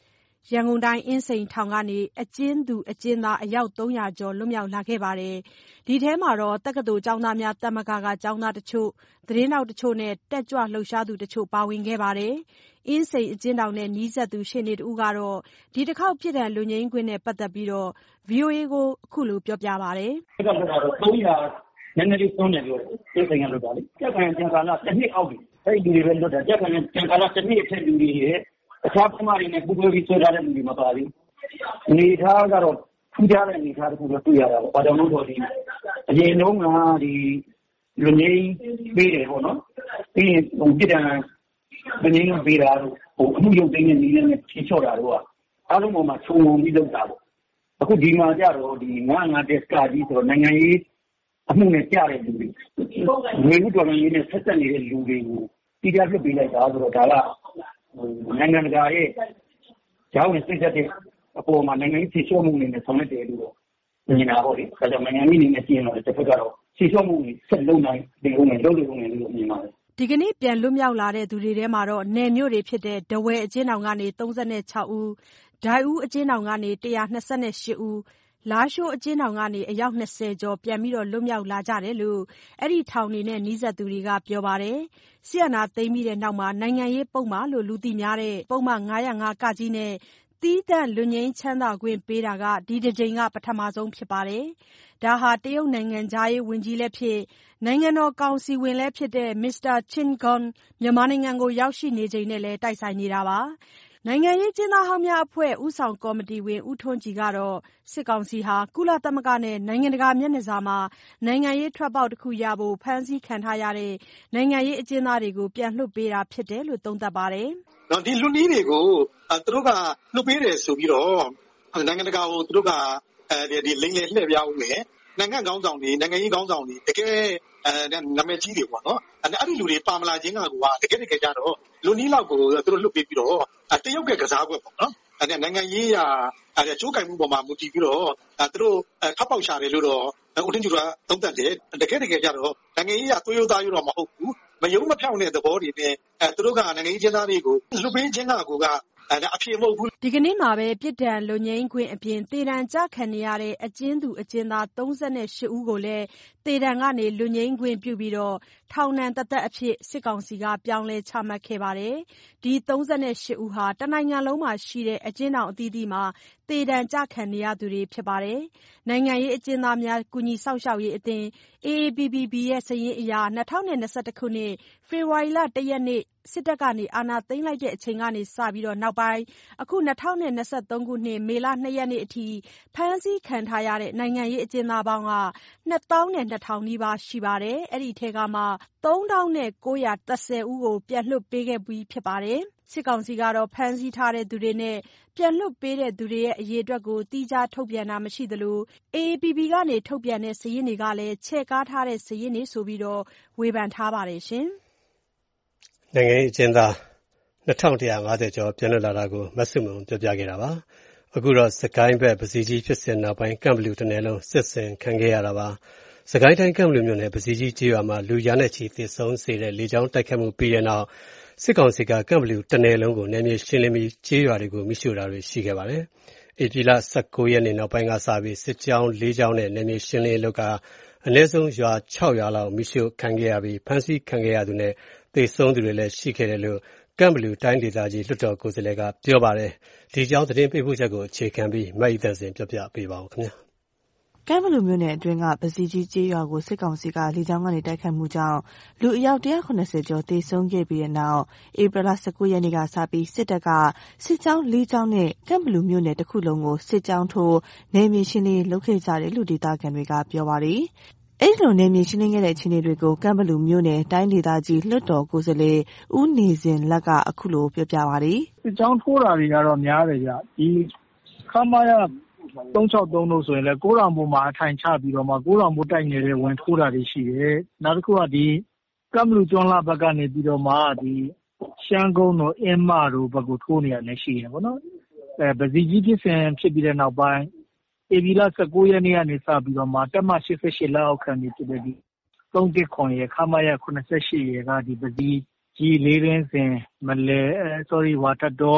ရန်ကုန်တိုင်းအင်းစိန်ထောင်ကနေအကျဉ်းသူအကျဉ်းသားအယောက်သုံးရာကျော်လွတ်မြောက်လာခဲ့ပါတယ်။ဒီထဲမှာတက္ကသိုလ်ကျောင်းသားများသမဂ္ဂကကျောင်းသားတချို့၊သတင်းထောက်တချို့နဲ့တက်ကြွလှုပ်ရှားသူတချို့ပါဝင်ခဲ့ပါတယ်။အင်းစိန်အကျဉ်းထောင်နဲ့နီးစပ်သူရှေ့နေတဦးကတော့ဒီတစ်ခေါက်ပြစ်ဒဏ်လွတ်ငြိမ်းခွင့်နဲ့ပတ်သက်ပြီး ဗွီအိုအေကိုအခုလိုပြောပြပါတယ်။ "အဲ့ဒါကတော့သုံးရာနည်းနည်းလေးသုံးတယ်ပြောတယ်။အင်းစိန်ကလွတ်တာလေ။ကြက်ခံကြံကာလတစ်နှစ်အောက်ပြီ။အဲ့ဒီလူတွေပဲလွတ်တာ။ကြက်ခံကြံကာလတစ်နှစ်အထက်လူတွေရဲ့အခြားပမာတွေနဲ့ပူးတွဲပြီးဆွဲထားတဲ့လူတွေမပါဘူး။အနေထားကတော့ထူးခြားတဲ့အနေထားတစ်ခုတော့တွေ့ရတာပေါ့။ဘာကြောင့်လဲဆိုတော့ဒီအရင်တုန်းကဒီလူငင်းပေးတယ်ပေါ့နော်။ပြီးရင်ဟိုပြစ်ဒဏ်လူငင်းပေးတာတို့ဟိုအမှုရုပ်သိမ်းတဲ့နည်းနဲ့ဖြေချော့တာတို့ကအားလုံးပေါ်မှာခြုံငုံပြီးလုပ်တာပေါ့။အခုဒီမှာကြတော့ဒီငါးငါးတက်ကကြီးဆိုတော့နိုင်ငံရေးအမှုနဲ့ကြားတဲ့လူတွေငွေဥတော်ရေးနဲ့ဆက်ဆက်နေတဲ့လူတွေကိုတိကျလွတ်ပေးလိုက်တာဆိုတော့ဒါကနိုင်ငံတကာရဲ့ကြောင်းနဲ့စိတ်သက်တဲ့အပေါ်မှာနိုင်ငံရေးဖြေလျှော့မှုတွေနဲ့ဆောင်ရွက်တယ်လို့မြင်တာပေါ့လေ။ဒါကြောင့်နိုင်ငံရေးအနေနဲ့ကျင်းတော့တစ်ဖက်ကတော့ဖြေလျှော့မှုတွေဆက်လုပ်နိုင်တယ်ဦးမယ်လုပ်လို့ဦးမယ်လို့မြင်ပါတယ်။ " ဒီကနေ့ပြန်လွတ်မြောက်လာတဲ့သူတွေထဲမှာနယ်မြို့တွေဖြစ်တဲ့ထားဝယ်အကျဉ်းထောင်ကနေသုံး၆ဦး၊ဒိုက်ဦးအကျဉ်းထောင်ကနေ၁၂၈ဦး၊လားရှိုးအကျဉ်းထောင်ကနေအယောက်၂၀ကျော်ပြန်လွတ်မြောက်လာကြတယ်လို့အဲဒီထောင်တွေနဲ့နီးစပ်သူတွေကပြောပါတယ်။စစ်အာဏာသိမ်းပြီးနောက်နိုင်ငံရေးပုဒ်မလို့လူသိများတဲ့ပုဒ်မ၅၀၅-က နဲ့သီးသန့်လွတ်ငြိမ်းချမ်းသာခွင့်ပေးတာဒီတစ်ကြိမ်ကပထမဆုံးဖြစ်ပါတယ်။ဒါဟာတရုတ်နိုင်ငံခြားရေးဝန်ကြီးလည်းဖြစ်နိုင်ငံတော်ကောင်စီဝင်လည်းဖြစ်တဲ့ မစ္စတာချင်ဂွန်မြန်မာနိုင်ငံကိုရောက်ရှိနေချိန်နဲ့လည်းတိုက်ဆိုင်နေတာပါ။နိုင်ငံရေးအကျဉ်းသားဟောင်းများအဖွဲ့ဦးဆောင်ကော်မတီဝင်ဦးထွန်းကြည်ကတော့စစ်ကောင်စီဟာကုလသမဂ္ဂနဲ့နိုင်ငံတကာမျက်နှာစာမှာနိုင်ငံရေးထွက်ပေါက်တစ်ခုရဖို့ဖမ်းဆီးခံထားရတဲ့နိုင်ငံရေးအကျဉ်းသားတွေကိုပြန်လွှတ်ပေးတာဖြစ်တယ်လို့သုံးသပ်ပါတယ်။"နော်ဒီလွတ်နည်းတွေကိုသူတို့ကလွှတ်ပေးတယ်ဆိုပြီးတော့နိုင်ငံတကာကိုသူတို့ကအဲဒီလိမ်လည်လှည့်ပြားဦးမယ်။နိုင်ငံခေါင်းဆောင်တွေနိုင်ငံရေးခေါင်းဆောင်တွေတကယ်အဲနာမည်ကြီးတွေပေါ့နော်။အဲ့ဒီလူတွေပါမလာခြင်းကတကယ်တကယ်ကြတော့လွတ်နည်းလောက်ကိုသူတို့လွှတ်ပေးပြီးတော့တရုတ်ရဲ့ကစားကွက်ပေါ့နော်။အဲ့နိုင်ငံရေးရာအကျိုးကိုင်မှုပေါ်မှာမူတည်ပြီးတော့သူတို့ထပ်ပေါက်ရှာတယ်လို့တော့ဦးထင်ကျူကသုံးသပ်တယ်။တကယ်တကယ်ကြတော့နိုင်ငံရေးရာသွေးရိုးသားရိုးတော့မဟုတ်ဘူး။မယုံမဖြောင့်တဲ့သဘောတွေနဲ့သူတို့ကနိုင်ငံရေးကျင်းသားတွေကိုလွှတ်ပေးခြင်းကကိုကအဖြစ်မဟုတ်ဘူး။ဒီကနေ့မှာပဲပြစ်ဒဏ်လွတ်ငြိမ်းခွင့်အပြင်သေဒဏ်ကျခံနေရတဲ့အကျဉ်းသူအကျဉ်းသားသုံး၈ဦးကိုလည်းသေဒဏ်ကနေလွတ်ငြိမ်းခွင့်ပြုပြီးထောင်ဒဏ်တသက်အဖြစ်စစ်ကောင်စီကပြောင်းလဲချမှတ်ခဲ့ပါတယ်။ဒီသုံး၈ဦးဟာတနိုင်ငံလုံးမှာရှိတဲ့အကျဉ်းထောင်အသီးသီးမှာသေဒဏ်ကျခံနေရသူတွေဖြစ်ပါတယ်။နိုင်ငံရေးအကျဉ်းသားများကူညီစောင့်ရှောက်ရေးအသင်း အေအေပီပီဘီ ရဲ့စာရင်းအရ၂၀၂၁ခုနှစ်ဖေဖော်ဝါရီလ၁ရက်နေ့စစ်တပ်ကအာဏာသိမ်းလိုက်ချိန်ကစပြီးနောက်ပိုင်းအခု၂၀၂၃ခုနှစ်မေလ၂ရက်နေ့အထိဖမ်းဆီးခံထားရတဲ့နိုင်ငံရေးအကျဉ်းသားပေါင်းနှစ်သောင်းနှစ်ထောင်နီးပါးရှိပါတယ်။အဲဒီထဲကမှသုံးထောင်၉ရာ၁၀ဦးကိုပြန်လွှတ်ပေးခဲ့ပြီးဖြစ်ပါတယ်။စစ်ကောင်စီကတော့ဖမ်းဆီးထားသူတွေနဲ့ပြန်လွှတ်ပေးသူတွေရဲ့အရေအတွက်ကိုသီးခြားထုတ်ပြန်တာမရှိသလိုအေအေပီပီကထုတ်ပြန်တဲ့စာရင်းတွေကလည်းချဲ့ကားထားတဲ့စာရင်းတွေဆိုပြီးဝေဖန်ထားပါတယ်။နိုင်ငံရေးအကျဉ်းသားနှစ်ထောင်တစ်ရာငါးဆယ်ကျော်ပြန်လွတ်လာတာကိုမဆုမွန်ပြောပြခဲ့တာပါ။အခုတော့စကိုင်းဘက်ပစီကြီးဖြစ်စဉ်နောက်ပိုင်းကန့်ဘလူတစ်နယ်လုံးစစ်ဆင်ခံခဲ့ရတာပါ။စကိုင်းတိုင်းကန့်ဘလူမြို့နယ်ပစီကြီးကျေးရွာမှာလူရာနဲ့ချီသေဆုံးစေတဲ့လေကြောင်းတိုက်ခတ်မှုပြီးတဲ့နောက်စစ်ကောင်စီကကန့်ဘလူတစ်နယ်လုံးကိုနယ်မြေရှင်းလင်းပြီးကျေးရွာတွေကိုမိရှို့တာတွေရှိခဲ့ပါတယ်။ဧပြီလ၁၉ရက်နေ့နောက်ပိုင်းကစပြီးစစ်ကြောင်းလေးကြောင်းနဲ့နယ်မြေရှင်းလင်းလုပ်ကအနည်းဆုံးရွာ၆ရွာလောက်မိရှို့ခံခဲ့ရပြီးဖမ်းဆီးခံခဲ့ရသူနဲ့သေဆုံးသူတွေလည်းရှိခဲ့တယ်လို့ကန့်ဘလူတိုင်းဒေသကြီးလွှတ်တော်ကိုယ်စားလှယ်ကပြောပါတယ်။ဒီအကြောင်းသတင်းပေးပို့ချက်ကိုအခြေခံပြီးမအိသန့်စင်ပြောပြပေးပါဦးခင်ဗျာ။ကန့်ဘလူမြို့နယ်အတွင်းကပစီကြီးကျေးရွာကိုစစ်ကောင်စီကလေကြောင်းကနေတိုက်ခတ်မှုကြောင့်လူအယောက်၁၇၀ကျော်သေဆုံးခဲ့ပြီးတဲ့နောက်ဧပြီလ၁၉ရက်နေ့ကစပြီးစစ်တပ်ကစစ်ကြောင်းလေးကြောင်းနဲ့ကန့်ဘလူမြို့နယ်တစ်ခုလုံးကိုစစ်ကြောင်းထိုးနယ်မြေရှင်းလင်းလုပ်ခဲ့ကြတယ်လို့ဒေသခံတွေကပြောပါတယ်။အဲဒီလိုနယ်မြေရှင်းလင်းခဲ့တဲ့အခြေအနေတွေကိုကန့်ဘလူမြို့နယ်တိုင်းဒေသကြီးလွှတ်တော်ကိုယ်စားလှယ်ဦးနေစဉ်လက်ကအခုလိုပြောပြပါတယ်။စစ်ကြောင်းထိုးတာတွေကတော့များတယ်ဗျ။ဒီခမာရသုံး၆သုံးလို့ဆိုရင်လည်းကိုးတောင်ပေါ်မှာအထိုင်ချပြီးတော့မှကိုးတောင်ပေါ်တိုက်နေတဲ့ဝင်ထိုးတာတွေရှိတယ်။နောက်တစ်ခုကဒီကန့်ဘလူကျွန်းလာဘက်ကနေပြီးတော့မှဒီရှမ်းကုန်းတို့အင်းမတို့ဘက်ကိုထိုးနေရလည်းရှိတယ်ပေါ့နော်။အဲပစီကြီးဖြစ်စဉ်ဖြစ်ပြီးတဲ့နောက်ပိုင်းဧပြီလ၁၉ရက်နေ့ကနေစပြီးတော့မှတပ်မ၈၈လက်အောက်ခံနေဖြစ်တဲ့ဒီသုံး၁၇ရဲ့ခမာရ၇၈ရဲ့ကဒီပစီကြီးလေးရင်းစင်မလဲ sorry ဝါထတော်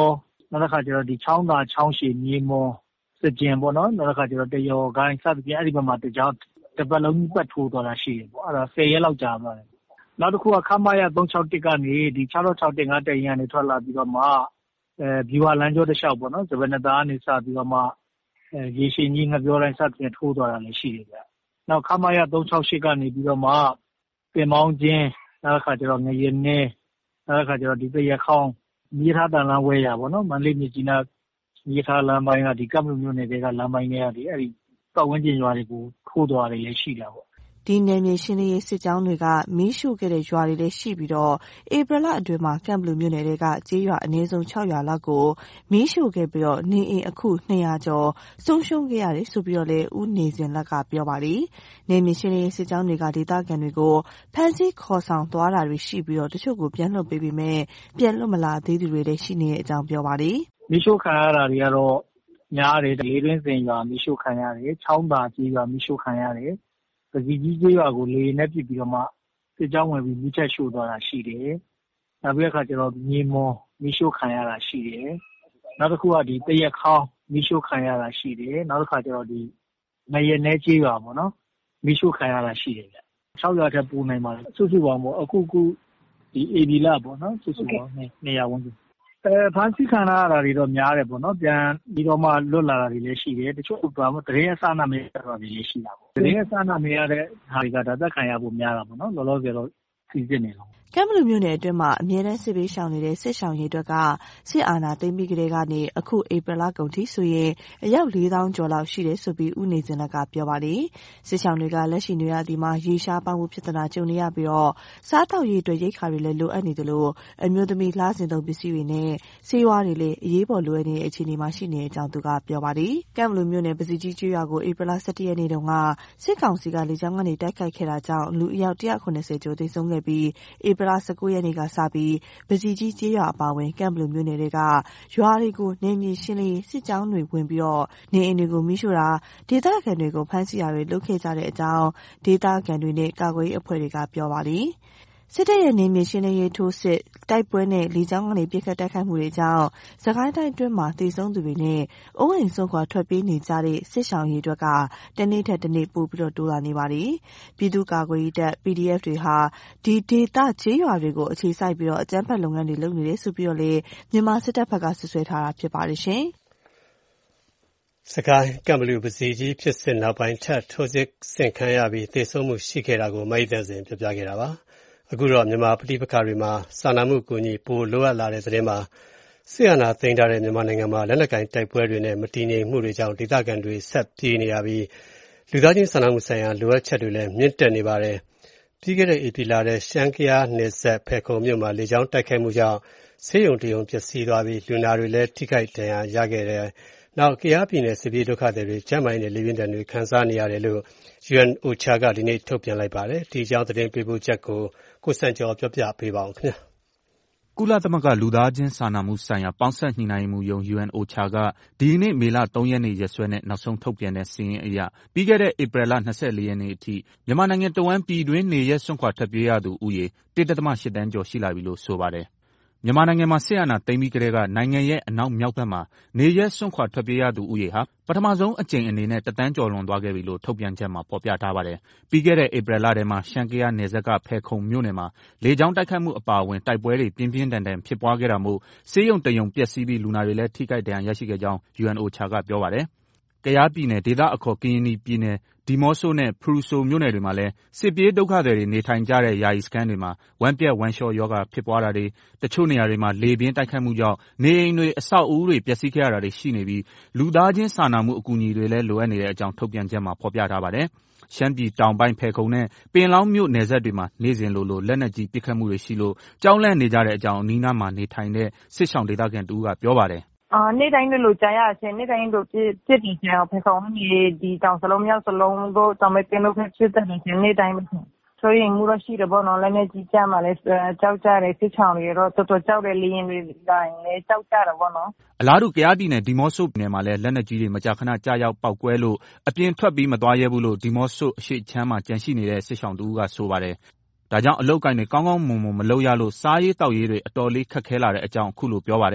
နောက်တစ်ခါကျတော့ဒီချောင်းသာချောင်းရှည်မြေမော်စကြင်ပေါ့နော်နောက်တစ်ခါကျတော့တရော်ကိုင်းစသဖြင့်အဲ့ဒီဘက်မှာတကြောင်တစ်ပတ်လုံးပတ်ထိုးသွားတာရှိတယ်ပေါ့အဲ့ဒါဆယ်ရက်လောက်ကြာသွားတယ်နောက်တစ်ခုကခမာရသုံး၆တစ်ကနေဒီ၆၆၆တစ်ငါတရင်ကနေထွက်လာပြီးတော့မှအဲဘီဝါလမ်းကျောတစ်လျှောက်ပေါ့နော်စပနသားကနေစပြီးတော့မှအဲရေရှင်ကြီးငှပြောတိုင်းစသဖြင့်ထိုးသွားတာလည်းရှိတယ်ဗျနောက်ခမာရသုံး၆၈ကနေပြီးတော့မှပင်မောင်းချင်းနောက်တစ်ခါကျတော့ငရဲနဲနောက်တစ်ခါကျတော့ဒီတရခေါင်းမြေထားတန်လန်းဝဲရပေါ့နော်မန္တလေးမြကြီးနားမြေထားလမ်းပိုင်းကဒီကပ်မလူမျိုးနယ်တွေကလမ်းပိုင်းတွေကဒီအဲ့ဒီပတ်ဝန်းကျင်ရွာတွေကိုထိုးသွားတယ်လည်းရှိတာပေါ့ဒီနယ်မြေရှင်းလင်းရေးစစ်ကြောင်းတွေကမီးရှို့ခဲ့တဲ့ရွာတွေလည်းရှိပြီးတော့ဧပြီလအတွင်းမှာကမ်ဘလူမြို့နယ်တွေကကျေးရွာအနည်းဆုံး၆ရွာလောက်ကိုမီးရှို့ခဲ့ပြီးတော့နေအိမ်အခုနှစ်ရာကျော်ဆုံးရှုံးခဲ့ရတယ်ဆိုပြီးတော့လည်းဦးနေစဉ်လက်ကပြောပါတယ်။နယ်မြေရှင်းလင်းရေးစစ်ကြောင်းတွေကဒေသခံတွေကိုဖမ်းဆီးခေါ်ဆောင်သွားတာတွေရှိပြီးတော့တချို့ကိုပြန်လွှတ်ပေးပေမဲ့ပြန်လွတ်မလာသေးသူတွေလည်းရှိနေတဲ့အကြောင်းပြောပါတယ်။မီးရှို့ခံရတာတွေကတော့များတယ်လေးတွင်းစင်ရွာမီးရှို့ခံရတယ်ချောင်းသာကျေးရွာမီးရှို့ခံရတယ်ပစီကြီးကျေးရွာကိုလေနဲ့ပြစ်ပြီးတော့မှစစ်ကြောင်းဝင်ပြီးမိချက်ရှို့သွားတာရှိတယ်။နောက်ပြီးအခါကျတော့မြေမော်မိရှို့ခံရတာရှိတယ်။နောက်တစ်ခုကဒီတရက်ခေါင်းမိရှို့ခံရတာရှိတယ်။နောက်တစ်ခါကျတော့ဒီငရဲနဲကျေးရွာပေါ့နော်မိရှို့ခံရတာရှိတယ်ဗျ။၆ရွာထက်ပိုနိုင်ပါလေ။စုစုပေါင်းပေါ့အခုခုဒီအေဒီလပေါ့နော်စုစုပေါင်းနေရာဝန်ကျင်အဲဖန်စီခံရတာတွေတော့များတယ်ပေါ့နော်ပြန်ပြီးတော့မှလွတ်လာတာတွေလည်းရှိတယ်တချို့ကတရေအစနာမေးတာတွေလည်းရှိတာပေါ့တရေအစနာမေးရတဲ့ဟာတွေကဒါသက်ခံရဖို့များတာပေါ့နော်လောလောဆယ်တော့စီစစ်နေတော့ကမ်ဘလူမြို့နယ်အတွင်းမှာအမြဲတမ်းစစ်ပေးရှောင်နေတဲ့စစ်ရှောင်ရေးအတွက်ကစစ်အာဏာသိမ်းပြီးကလေးကနေအခုဧပြီလကုန်ထိဆိုရင်အယောက်၄သောင်းကျော်လောက်ရှိတယ်ဆိုပြီးဦးနေစဉ်လက်ကပြောပါတယ်စစ်ရှောင်တွေကလက်ရှိနေရဒီမှာရေရှားပေါမှုဖြစ်တနာကြုံနေရပြီးတော့စားတောက်ရေးအတွက်ရိတ်ခါတွေလည်းလိုအပ်နေတယ်လို့အမျိုးသမီးလှစဉ်သုံးပစ္စည်းတွေနဲ့ဆေးဝါးတွေလည်းအရေးပေါ်လိုအပ်နေတဲ့အခြေအနေမှာရှိနေတဲ့အကြောင်းသူကပြောပါတယ်ကမ်ဘလူမြို့နယ်ပစီကြီးကျွော်ကိုဧပြီလ၁၁ရက်နေ့တုန်းကစစ်ကောင်စီကလေကြောင်းကနေတိုက်ခိုက်ခဲ့တာကြောင့်လူအယောက်၁၇၀ကျော်သေဆုံးခဲ့ပြီးဧပြီလ၁၉ရက်နေ့ကစပြီးပစီကြီးကျေးရွာအပါဝင်ကမ်ဘလူမြို့နယ်တွေကရွာတွေကိုနေမြေရှင်းလင်းစစ်ကြောင်းတွေဝင်ပြီးတော့နေအိမ်တွေကိုမိရှို့တာဒေသခံတွေကိုဖမ်းဆီးတာတွေလုပ်ခဲ့ကြတဲ့အကြောင်းဒေသခံတွေနဲ့ကာကွယ်ရေးအဖွဲ့တွေကပြောပါတယ်စစ်တပ်ရဲ့နေမြေရှင်းလင်းရေးထိုးစစ်တိုက်ပွဲနဲ့လေကြောင်းကနေပစ်ခတ်တိုက်ခိုက်မှုတွေကြောင့်စကိုင်းတိုင်းအတွင်းမှာသေဆုံးသူတွေနဲ့အိုးအိမ်ဆုံးခွာထွက်ပြေးနေကြတဲ့စစ်ရှောင်ရေးအတွက်ကတနေ့ထက်တနေ့ပိုပြီးတော့တိုးလာနေပါတယ်။ပြည်သူ့ကာကွယ်ရေးတပ် ပီဒီအက်ဖ် တွေဟာဒီဒေသကျေးရွာတွေကိုအခြေစိုက်ပြီးတော့အကြမ်းဖက်လုပ်ငန်းတွေလုပ်နေတယ်ဆိုပြီးတော့လေမြန်မာစစ်တပ်ဘက်ကဆွဆွဲထားတာဖြစ်ပါတယ်ရှင်။စကိုင်းကမ်ဘလူပစီကြီးဖြစ်စစ်နောက်ပိုင်းထပ်ထိုးစစ်ဆင်ခံရပြီးသေဆုံးမှုရှိခဲ့တာကိုမအိသန့်စင်ပြပြခဲ့တာပါ။အခုတော့မြန်မာပဋိပက္ခတွေမှာစာနာမှုကူညီပိုလိုအပ်လာတဲ့သတင်းမှာစစ်အာဏာသိမ်းထားတဲ့မြန်မာနိုင်ငံမှာလက်နက်ကိုင်တိုက်ပွဲတွေနဲ့မတည်ငြိမ်မှုတွေကြောင့်ဒေသခံတွေဆက်ပြေးနေရပြီးလူသားချင်းစာနာမှုဆိုင်ရာလိုအပ်ချက်တွေလည်းမြင့်တက်နေပါတယ်။ပြီးခဲ့တဲ့ဧပြီလထဲရှမ်းကယားနယ်စပ်ဖယ်ခုံမြို့မှာလေကြောင်းတိုက်ခိုက်မှုကြောင့်ဆေးရုံတရုံပျက်စီးသွားပြီးလူနာတွေလည်းထိခိုက်ဒဏ်ရာရခဲ့တယ်။နောက်ကယားပြည်နယ်စစ်ပြေးဒုက္ခသည်တွေကျန်းမာရေးနဲ့လေပြင်းဒဏ်တွေခံစားနေရတယ်လို့ ယူအန် အိုချာ ကဒီနေ့ထုတ်ပြန်လိုက်ပါတယ်။ဒီအကြောင်းသတင်းပေးပို့ချက်ကိုကိုစံကျော်ပြောပြပေးပါဦးခင်ဗျာ။ကုလသမဂ္ဂလူသားချင်းစာနာမှုဆိုင်ရာပေါင်းစပ်ညှိနှိုင်းရေးမှူးရုံး ယူအန် အိုချာ ကဒီနေ့မေလ၃ရက်နေ့ရက်စွဲနဲ့နောက်ဆုံးထုတ်ပြန်တဲ့စာရင်းအရပြီးခဲ့တဲ့ဧပြီလ၂၄ရက်နေ့အထိမြန်မာနိုင်ငံတဝန်းပြည်တွင်းနေရပ်စွန့်ခွာထွက်ပြေးရသူဦးရေ၁ ဒသမ ၈ သန်းကျော်ရှိလာပြီလို့ဆိုပါတယ်။မြန်မာနိုင်ငံမှာစစ်အာဏာသိမ်းပြီးကတည်းကနိုင်ငံရဲ့အနောက်မြောက်ဘက်မှာနေရပ်စွန့်ခွာထွက်ပြေးရသူဦးရေဟာပထမဆုံးအကြိမ်အနေနဲ့တသန်းကျော်လွန်သွားခဲ့ပြီလို့ထုတ်ပြန်ချက်မှာဖော်ပြထားပါတယ်။ပြီးခဲ့တဲ့ဧပြီလထဲမှာရှမ်းကယားနယ်စပ်ကဖယ်ခုံမြို့နယ်မှာလေကြောင်းတိုက်ခိုက်မှုအပါအဝင်တိုက်ပွဲတွေပြင်းပြင်းထန်ထန်ဖြစ်ပွားခဲ့တာမို့ဆေးရုံတရုံပျက်စီးပြီးလူနာတွေလည်းထိခိုက်ဒဏ်ရာရရှိခဲ့ကြောင်း ယူအန် အိုချာ ကပြောပါတယ်။ကယားပြည်နယ်ဒေသအခေါ်ကရင်နီပြည်နယ်ဒီမော့ဆိုနဲ့ဖရူဆိုမြို့နယ်တွေမှာလည်းစစ်ပြေးဒုက္ခသည်တွေနေထိုင်ကြတဲ့ယာယီစခန်းတွေမှာဝမ်းပြက်ဝမ်းလျှောရောဂါဖြစ်ပွားတာတွေတချို့နေရာတွေမှာလေပြင်းတိုက်ခတ်မှုကြောင့်နေအိမ်တွေအဆောက်အဦတွေပျက်စီးခဲ့ရတာတွေရှိနေပြီးလူသားချင်းစာနာမှုအကူအညီတွေလည်းလိုအပ်နေတဲ့အကြောင်းထုတ်ပြန်ချက်မှာဖော်ပြထားပါတယ်။ရှမ်းပြည်တောင်ပိုင်းဖယ်ခုံနဲ့ပင်လောင်းမြို့နယ်စပ်တွေမှာနေ့စဉ်လိုလိုလက်နက်ကြီးပစ်ခတ်မှုတွေရှိလို့ကြောက်လန့်နေကြတဲ့အကြောင်းအနီးနားမှာနေထိုင်တဲ့စစ်ရှောင်ဒေသခံတူကပြောပါတယ်။အာနေ့တိုင်းလိုလိုကြားရချင်းနေ့တိုင်းလိုပြစ်ပြစ်တင်ကြအောင်ဖယ်ခုံနေဒီတောင်စလုံးမြောက်စလုံးတို့တောင်မဲပင်လို့ဖြစ်တဲ့ချင်းနေ့တိုင်းပဲဆိုရင်မူရရှိတယ်ပေါ့နော်လည်းနေကြီးကြမှာလဲကြောက်ကြတယ်စစ်ချောင်းတွေတော့တော်တော်ကြောက်တယ်လင်းတွေတိုင်းလည်းကြောက်ကြတယ်ပေါ့နော်အလားတူကယားပြည်နယ်ဒီမော့ဆိုနယ်မှာလည်းလက်နက်ကြီးတွေမကြာခဏကြားရောက်ပောက်ကွဲလို့အပြင်ထွက်ပြီးမသွားရဲဘူးလို့ဒီမော့ဆိုအရှိချမ်းမှာကြန့်ရှိနေတဲ့စစ်ဆောင်တူကဆိုပါတယ်။ဒါကြောင့်အလုတ်ကိုင်းတွေကောင်းကောင်းမွန်မွန်မလုပ်ရလို့စားရေးတောက်ရေးတွေအတော်လေးခက်ခဲလာတဲ့အကြောင်းအခုလိုပြောပါတယ်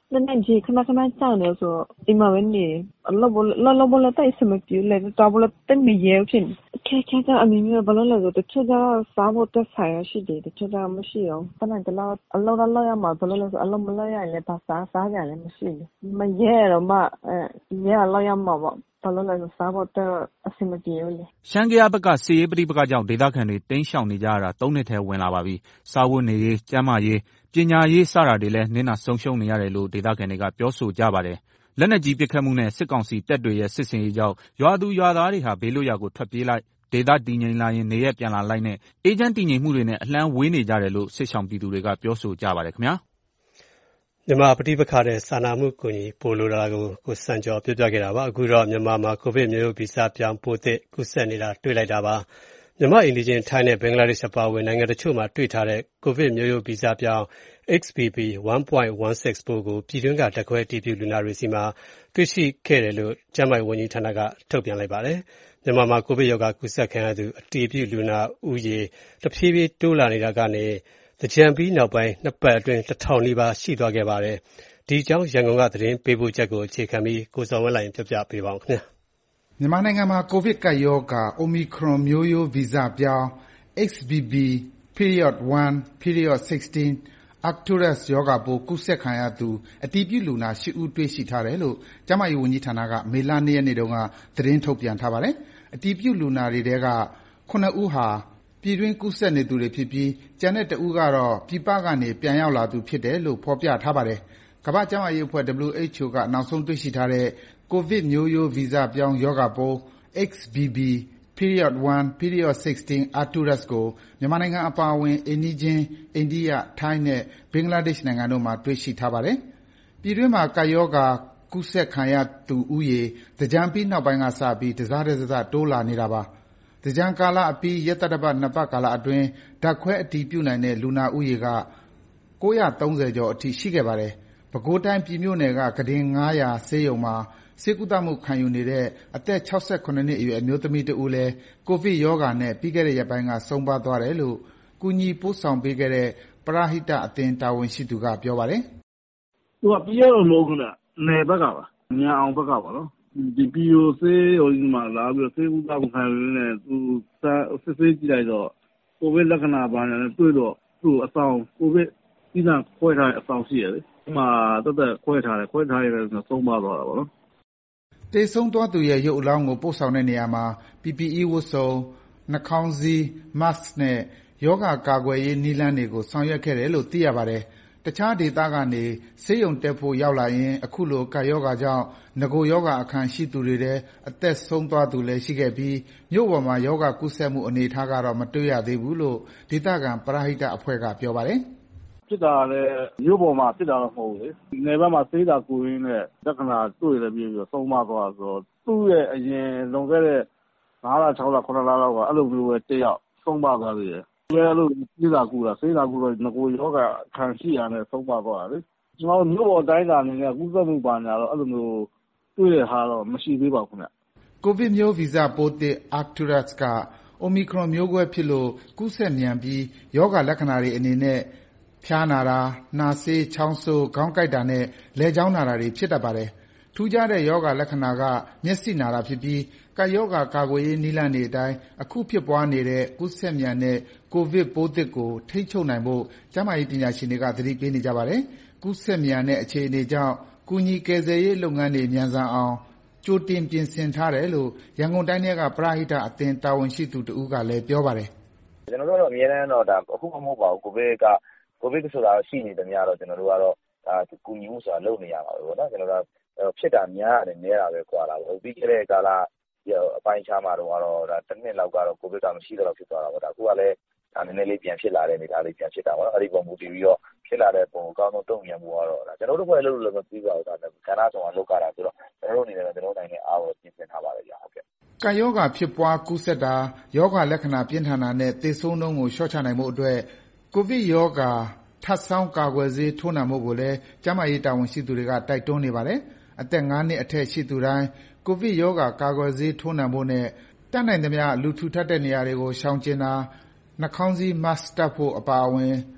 那那你看嘛看嘛长的说，伊嘛问你，老不老老不老带什么酒来，找不了等没有钱。开开个阿咪咪不老来个，就出家啥不得菜啊是的，出家没事哦。本来就老老老老呀嘛，不老来说老不老呀来把啥啥家来没事的，没耶了嘛，嗯，耶老呀嘛嘛。ဘာလို့လဲဆိုစားဖို့တော့အဆင်မပြေဘူးလေရှမ်းကယားဘက်ကစစ်ရေးပဋိပက္ခကြောင့်ဒေသခံတွေတိမ်းရှောင်နေကြရတာသုံးနှစ်ထဲဝင်လာပါပြီ။စားဝတ်နေရေး၊ကျန်းမာရေး၊ပညာရေးစတာတွေလည်းနစ်နာဆုံးရှုံးနေရတယ်လို့ဒေသခံတွေကပြောဆိုကြပါတယ်။လက်နက်ကြီးပစ်ခတ်မှုနဲ့စစ်ကောင်စီတပ်တွေရဲ့စစ်ဆင်ရေးကြောင့်ရွာသူရွာသားတွေဟာဘေးလွတ်ရာကိုထွက်ပြေးလိုက်ဒေသတည်ငြိမ်လာရင်နေရပ်ပြန်လာလိုက်နဲ့အေဂျင့်တည်ငြိမ်မှုတွေနဲ့အလှမ်းဝေးနေကြတယ်လို့စစ်ရှောင်ပြည်သူတွေကပြောဆိုကြပါတယ်ခင်ဗျာ။မြန်မာပဋိပက္ခတဲ့စာနာမှုကူညီပို့လိုတာကိုကိုစံကျော်ပြောပြခဲ့တာပါအခုတော့မြန်မာမှာကိုဗစ်မျိုးဗီဇပြောင်းပိုးသစ်ကူးစက်နေတာတွေ့လိုက်တာပါမြန်မာအိန္ဒိယထိုင်းနဲ့ဘင်္ဂလားဒေ့ရှ်အပါအဝင်နိုင်ငံတချို့မှာတွေ့ထားတဲ့ကိုဗစ်မျိုးဗီဇပြောင်း X B B one point one six ပိုးကိုပြည်တွင်းကဓာတ်ခွဲအတည်ပြုလူနာတွေစီမှာတွေ့ရှိခဲ့တယ်လို့ကျန်းမာရေးဝန်ကြီးဌာနကထုတ်ပြန်လိုက်ပါတယ်မြန်မာမှာကိုဗစ်ရောဂါကူးစက်ခံရသူအတည်ပြုလူနာဦးရေတဖြည်းဖြည်းတိုးလာနေတာကနေသင်္ကြန်ပြီးနောက်ပိုင်းနှစ်ပတ်အတွင်းတစ်ထောင်နီးပါးရှိသွားခဲ့ပါတယ်။ဒီအကြောင်းရန်ကုန်ကသတင်းပေးပို့ချက်ကိုအခြေခံပြီးကိုစောဝင်းလှိုင်ပြောပြပေးပါဦးခင်ဗျာ။မြန်မာနိုင်ငံမှာကိုဗစ်ကပ်ရောဂါ Omicron မျိုးရိုးဗီဇပြောင်း X B B period one period sixteen Arcturus ရောဂါပိုးကူးစက်ခံရသူအတည်ပြုလူနာ၈ဦးတွေ့ရှိထားတယ်လို့ကျန်းမာရေးဝန်ကြီးဌာနကမေလ၂ရက်နေ့တုန်းကသတင်းထုတ်ပြန်ထားပါတယ်။အတည်ပြုလူနာတွေထဲကခုနစ်ဦးဟာပြည်တွင်းကူးစက်နေသူတွေဖြစ်ပြီးကျန်တဲ့တဦးကတော့ပြည်ပကနေပြန်ရောက်လာသူဖြစ်တယ်လို့ဖော်ပြထားပါတယ်။ကမ္ဘာ့ကျန်းမာရေးအဖွဲ့ W H O ကနောက်ဆုံးတွေ့ရှိထားတဲ့ကိုဗစ်မျိုးရိုးဗီဇပြောင်းရောဂါပိုး X B B period one period sixteen Arcturus ကိုမြန်မာနိုင်ငံအပါအဝင်အိမ်နီးချင်းအိန္ဒိယ၊ထိုင်းနဲ့ဘင်္ဂလားဒေ့ရှ်နိုင်ငံတို့မှာတွေ့ရှိထားပါတယ်။ပြည်တွင်းမှာကပ်ရောဂါကူးစက်ခံရသူဦးရေသင်္ကြန်ပြီးနောက်ပိုင်းကစပြီးတစတစတိုးလာနေတာပါ။သင်္ကြန်ကာလအပြီးရက်သတ္တပတ်နှစ်ပတ်ကာလအတွင်းဓာတ်ခွဲအတည်ပြုနိုင်တဲ့လူနာဦးရေက၉၃၀ကျော်အထိရှိခဲ့ပါတယ်။ပဲခူးတိုင်းပြည်မြို့နယ်ကကုတင်၅၀၀ဆေးရုံမှာဆေးကုသမှုခံယူနေတဲ့အသက်၆၇နှစ်အရွယ်အမျိုးသမီးတဦးလည်းကိုဗစ်ရောဂါနဲ့ပြီးခဲ့တဲ့ရက်ပိုင်းကဆုံးပါးသွားတယ်လို့ကူညီပို့ဆောင်ပေးခဲ့တဲ့ပရဟိတအသင်းတာဝန်ရှိသူကပြောပါတယ်။သူကပြီးရတော့မဟုတ်ဘူးလား။နယ်ဘက်ကပါ။ညာအောင်ဘက်ကပါနော်။ဒီပီယိုဆေးရုံကြီးမှာလာပြီးတော့ဆေးကုသမှုခံယူနေတယ်သူစစ်ဆေးကြည့်လိုက်တော့ကိုဗစ်လက္ခဏာပါနေတယ်တွေ့တော့သူ့အဆောင်ကိုဗစ်ပြီးတာခွဲထားတဲ့အဆောင်ရှိရလေ။ဒီမှာတက်တက်ခွဲထားတယ်ခွဲထားရတဲ့ဆုံးပါသွားတာပေါ့နော်။တေဆုံးသွားသူရဲ့ရုပ်အလောင်းကိုပို့ဆောင်တဲ့နေရာမှာ P P E ဝတ်စုံ၊နှာခေါင်းစည်း၊ mask နဲ့ရောဂါကာကွယ်ရေးနည်းလမ်းတွေကိုဆောင်ရွက်ခဲ့တယ်လို့သိရပါတယ်။တခြားဒေသကနေဆေးရုံတက်ဖို့ရောက်လာရင်အခုလိုကပ်ရောဂါကြောင့်နဂိုရောဂါအခံရှိသူတွေထဲအသက်ဆုံးသွားသူလည်းရှိခဲ့ပြီးမြို့ပေါ်မှာရောဂါကူးစက်မှုအနေအထားကတော့မတွေ့ရသေးဘူးလို့ဒေသခံပရဟိတအဖွဲ့ကပြောပါတယ်။ဖြစ်တာလည်းမြို့ပေါ်မှာဖြစ်တာတော့မဟုတ်ဘူးလေ။နယ်ဘက်မှာဆေးတာကူရင်းနဲ့လက္ခဏာတွေ့တယ်ပြီးတော့ဆုံးမသွားဆိုတော့သူ့ရဲ့အရင်လွန်ခဲ့တဲ့၅လ၆လ၇လလောက်ကအဲ့လိုမျိုးပဲတစ်ယောက်ဆုံးမသွားသေးတယ်။အဲလိုဆေးတာကူတာဆေးတာကူတော့ငကိုယောဂခံရှိရတဲ့ဆုံးပါသွားတာလေကျွန်တော်မြို့ပေါ်တိုင်းတာအနေနဲ့ကူးစက်မှုပါညာတော့အဲ့လိုမျိုးတွေ့ရတာတော့မရှိသေးပါဘူးခင်ဗျကိုဗစ်မျိုးဗီဇပိုးသစ် Arcturus က Omicron မျိုးကွဲဖြစ်လို့ကူးစက်မြန်ပြီးယောဂလက္ခဏာတွေအနေနဲ့ဖျားနာတာနှာစေးချောင်းဆိုးခေါင်းကိုက်တာနဲ့လက်ချောင်းနာတာတွေဖြစ်တတ်ပါတယ်ထူးခြားတဲ့ယောဂလက္ခဏာကမျက်စိနာတာဖြစ်ပြီးကပ်ရောဂါကာကွယ်ရေးနည်းလမ်းတွေအတိုင်းအခုဖြစ်ပွားနေတဲ့ကူးစက်မြန်တဲ့ကိုဗစ်ပိုးသစ်ကိုထိန်းချုပ်နိုင်ဖို့ကျန်းမာရေးပညာရှင်တွေကသတိပေးနေကြပါတယ်။ကူးစက်မြန်တဲ့အခြေအနေကြောင့်ကူညီကယ်ဆယ်ရေးလုပ်ငန်းတွေမြန်ဆန်အောင်ကြိုတင်ပြင်ဆင်ထားတယ်လို့ရန်ကုန်တိုင်းထဲကပရဟိတအသင်းတာဝန်ရှိသူတဦးကလည်းပြောပါတယ်။ကျွန်တော်တို့ကတော့အများအားတော့ဒါအခုမှမဟုတ်ပါဘူးကိုဗစ်ကကိုဗစ်ဆိုတာရှိနေတယ်များတော့ကျွန်တော်တို့ကတော့ဒါကူညီမှုဆိုတာလုပ်နေရပါပဲပေါ့နော်ကျွန်တော်တို့ဖြစ်တာများတယ်နဲတာပဲကွာလာပေါ့ပြီးခဲ့တဲ့ကာလအပိုင်းခြားမှာတော့ဒါတစ်နှစ်လောက်ကတော့ကိုဗစ်ကမရှိတော့ဖြစ်သွားတာပေါ့ဒါအခုကလည်းဒါနည်းနည်းလေးပြန်ဖြစ်လာတဲ့အနေအထားလေးပြန်ဖြစ်တာပေါ့နော်အဲ့ဒီပုံမူတည်ပြီးတော့ဖြစ်လာတဲ့ပုံအကောင်းဆုံးတုံ့ပြန်မှုကတော့ဒါကျွန်တော်တို့ဘက်လို့လည်းမပြီးပါဘူးဒါကဏ္ဍဆောင်အောင်လုပ်ကြတာဆိုတော့ကျွန်တော်တို့အနေနဲ့ကျွန်တော်တို့နိုင်ငံအားကိုပြင်ဆင်ထားပါတယ်ကြာဟုတ်ကဲ့ကံယောဂဖြစ်ပွားကူးစက်တာယောဂလက္ခဏာပြင်းထန်တာနဲ့သေဆုံးနှုန်းကိုလျှော့ချနိုင်မှုအတွက်ကိုဗစ်ယောဂထပ်ဆောင်းကာကွယ်ဆေးထိုးနှံမှုကိုလည်းကျန်းမာရေးတာဝန်ရှိသူတွေကတိုက်တွန်းနေပါတယ်အသက်၅နှစ်အထက်ရှိသူတိုင်းကိုဗစ်ရောဂါကာကွယ်ဆေးထိုးနှံဖို့နဲ့တတ်နိုင်သမျှလူထူထပ်တဲ့နေရာတွေကိုရှောင်ကျဉ်တာနှာခေါင်းစည်း mask တပ်ဖို့အပါအဝင်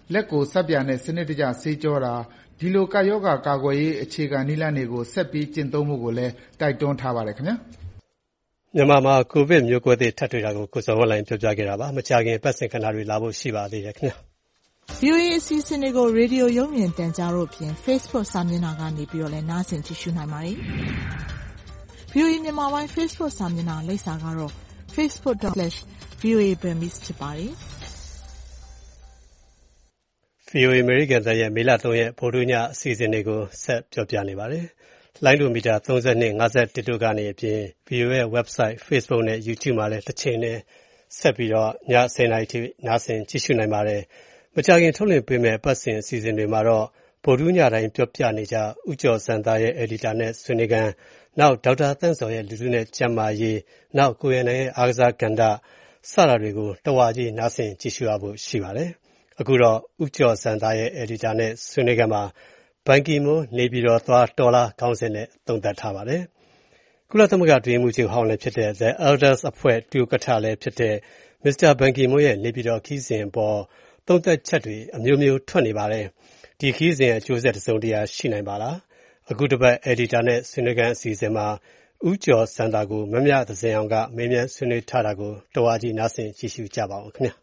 လက်ကိုဆပ်ပြာနဲ့စနစ်တကျဆေးကြောတာဒီလိုကပ်ရောဂါကာကွယ်ရေးအခြေခံနည်းလမ်းတွေကိုဆက်ပြီးကျင့်သုံးဖို့ကိုလည်းတိုက်တွန်းထားပါတယ်ခင်ဗျာမြန်မာမှာကိုဗစ်မျိုးကွဲသစ်ထပ်တွေ့တာကိုကိုစောဝလိုင်းပြောပြခဲ့တာပါမကြခင်ပတ်စင်ခဏတွေလာဖို့ရှိပါသေးတယ်ခင်ဗျာဗွီအိုအေ အစီအစဉ်တွေကိုရေဒီယိုရုပ်မြင်သံကြားတို့ဖြင့် Facebook စာမျက်နှာကနေပြီးတော့လည်းနားဆင်ကြည့်ရှုနိုင်ပါတယ်။ ဗွီအိုအေမြန်မာပိုင်း Facebook စာမျက်နှာလိပ်စာကတော့ facebook dot com slash v o a burmese ဖြစ်ပါတယ်။ဗွီအိုအေအမေရိကန်ရဲ့မေလသုံးရက်ဗုဒ္ဓညအစီအစဉ်တွေကိုဆက်ပြောပြနေပါတယ်။လိုင်းဒိုမီတာသုံး၂ ၅၁တို့ကနေအပြင် ဗွီအိုအေရဲ့ website, Facebook နဲ့ YouTube မှာလည်းတစ်ချိန်နဲ့ဆက်ပြီးတော့ည၁၀နာရီထိနားဆင်ကြည့်ရှုနိုင်ပါတယ်။မကြာခင်ထုတ်လွှင့်ပေးမယ့်ပတ်စဉ်အစီအစဉ်တွေမှာတော့ဗုဒ္ဓညတိုင်းပြောပြနေကြဦးကျော်စံသားရဲ့ editor နဲ့ဆွေးနွေးခန်းနောက်ဒေါက်တာသန့်စော်ရဲ့လူထုနဲ့ကျန်းမာရေးနောက်ကိုရန်ရဲ့အားကစားကဏ္ဍစတာတွေကိုတဝါကြီးနားဆင်ကြည့်ရှုရဖို့ရှိပါတယ်။အခုတော့ဦးကျော်စံသားရဲ့ editor နဲ့ဆွေးနွေးခန်းမှာဘန်ကီမွန်းနေပြည်တော်သွားတော်လာခေါင်းစဉ်နဲ့သုံးသပ်ထားပါတယ်။ကုလသမဂ္ဂတွင်မှုချုပ်ဟောင်းလည်းဖြစ်တဲ့ The Elders အဖွဲ့တူကထလည်းဖြစ်တဲ့မစ္စတာဘန်ကီမွန်းရဲ့နေပြည်တော်ခီးစဉ်ပေါ်သုံးသပ်ချက်တွေအမျိုးမျိုးထွက်နေပါတယ်။ဒီခီးစဉ်အကျိုးဆက်တစ်စုံတရာရှိနိုင်ပါလား။အခုတစ်ပတ် editor နဲ့ဆွေးနွေးခန်းအစီအစဉ်မှာဦးကျော်စံသားကိုမမြသဇင်အောင်ကမေးမြန်းဆွေးနွေးထားတာကိုတဝါကြီးနားဆင်ကြည့်ရှုကြပါဦးခင်ဗျာ။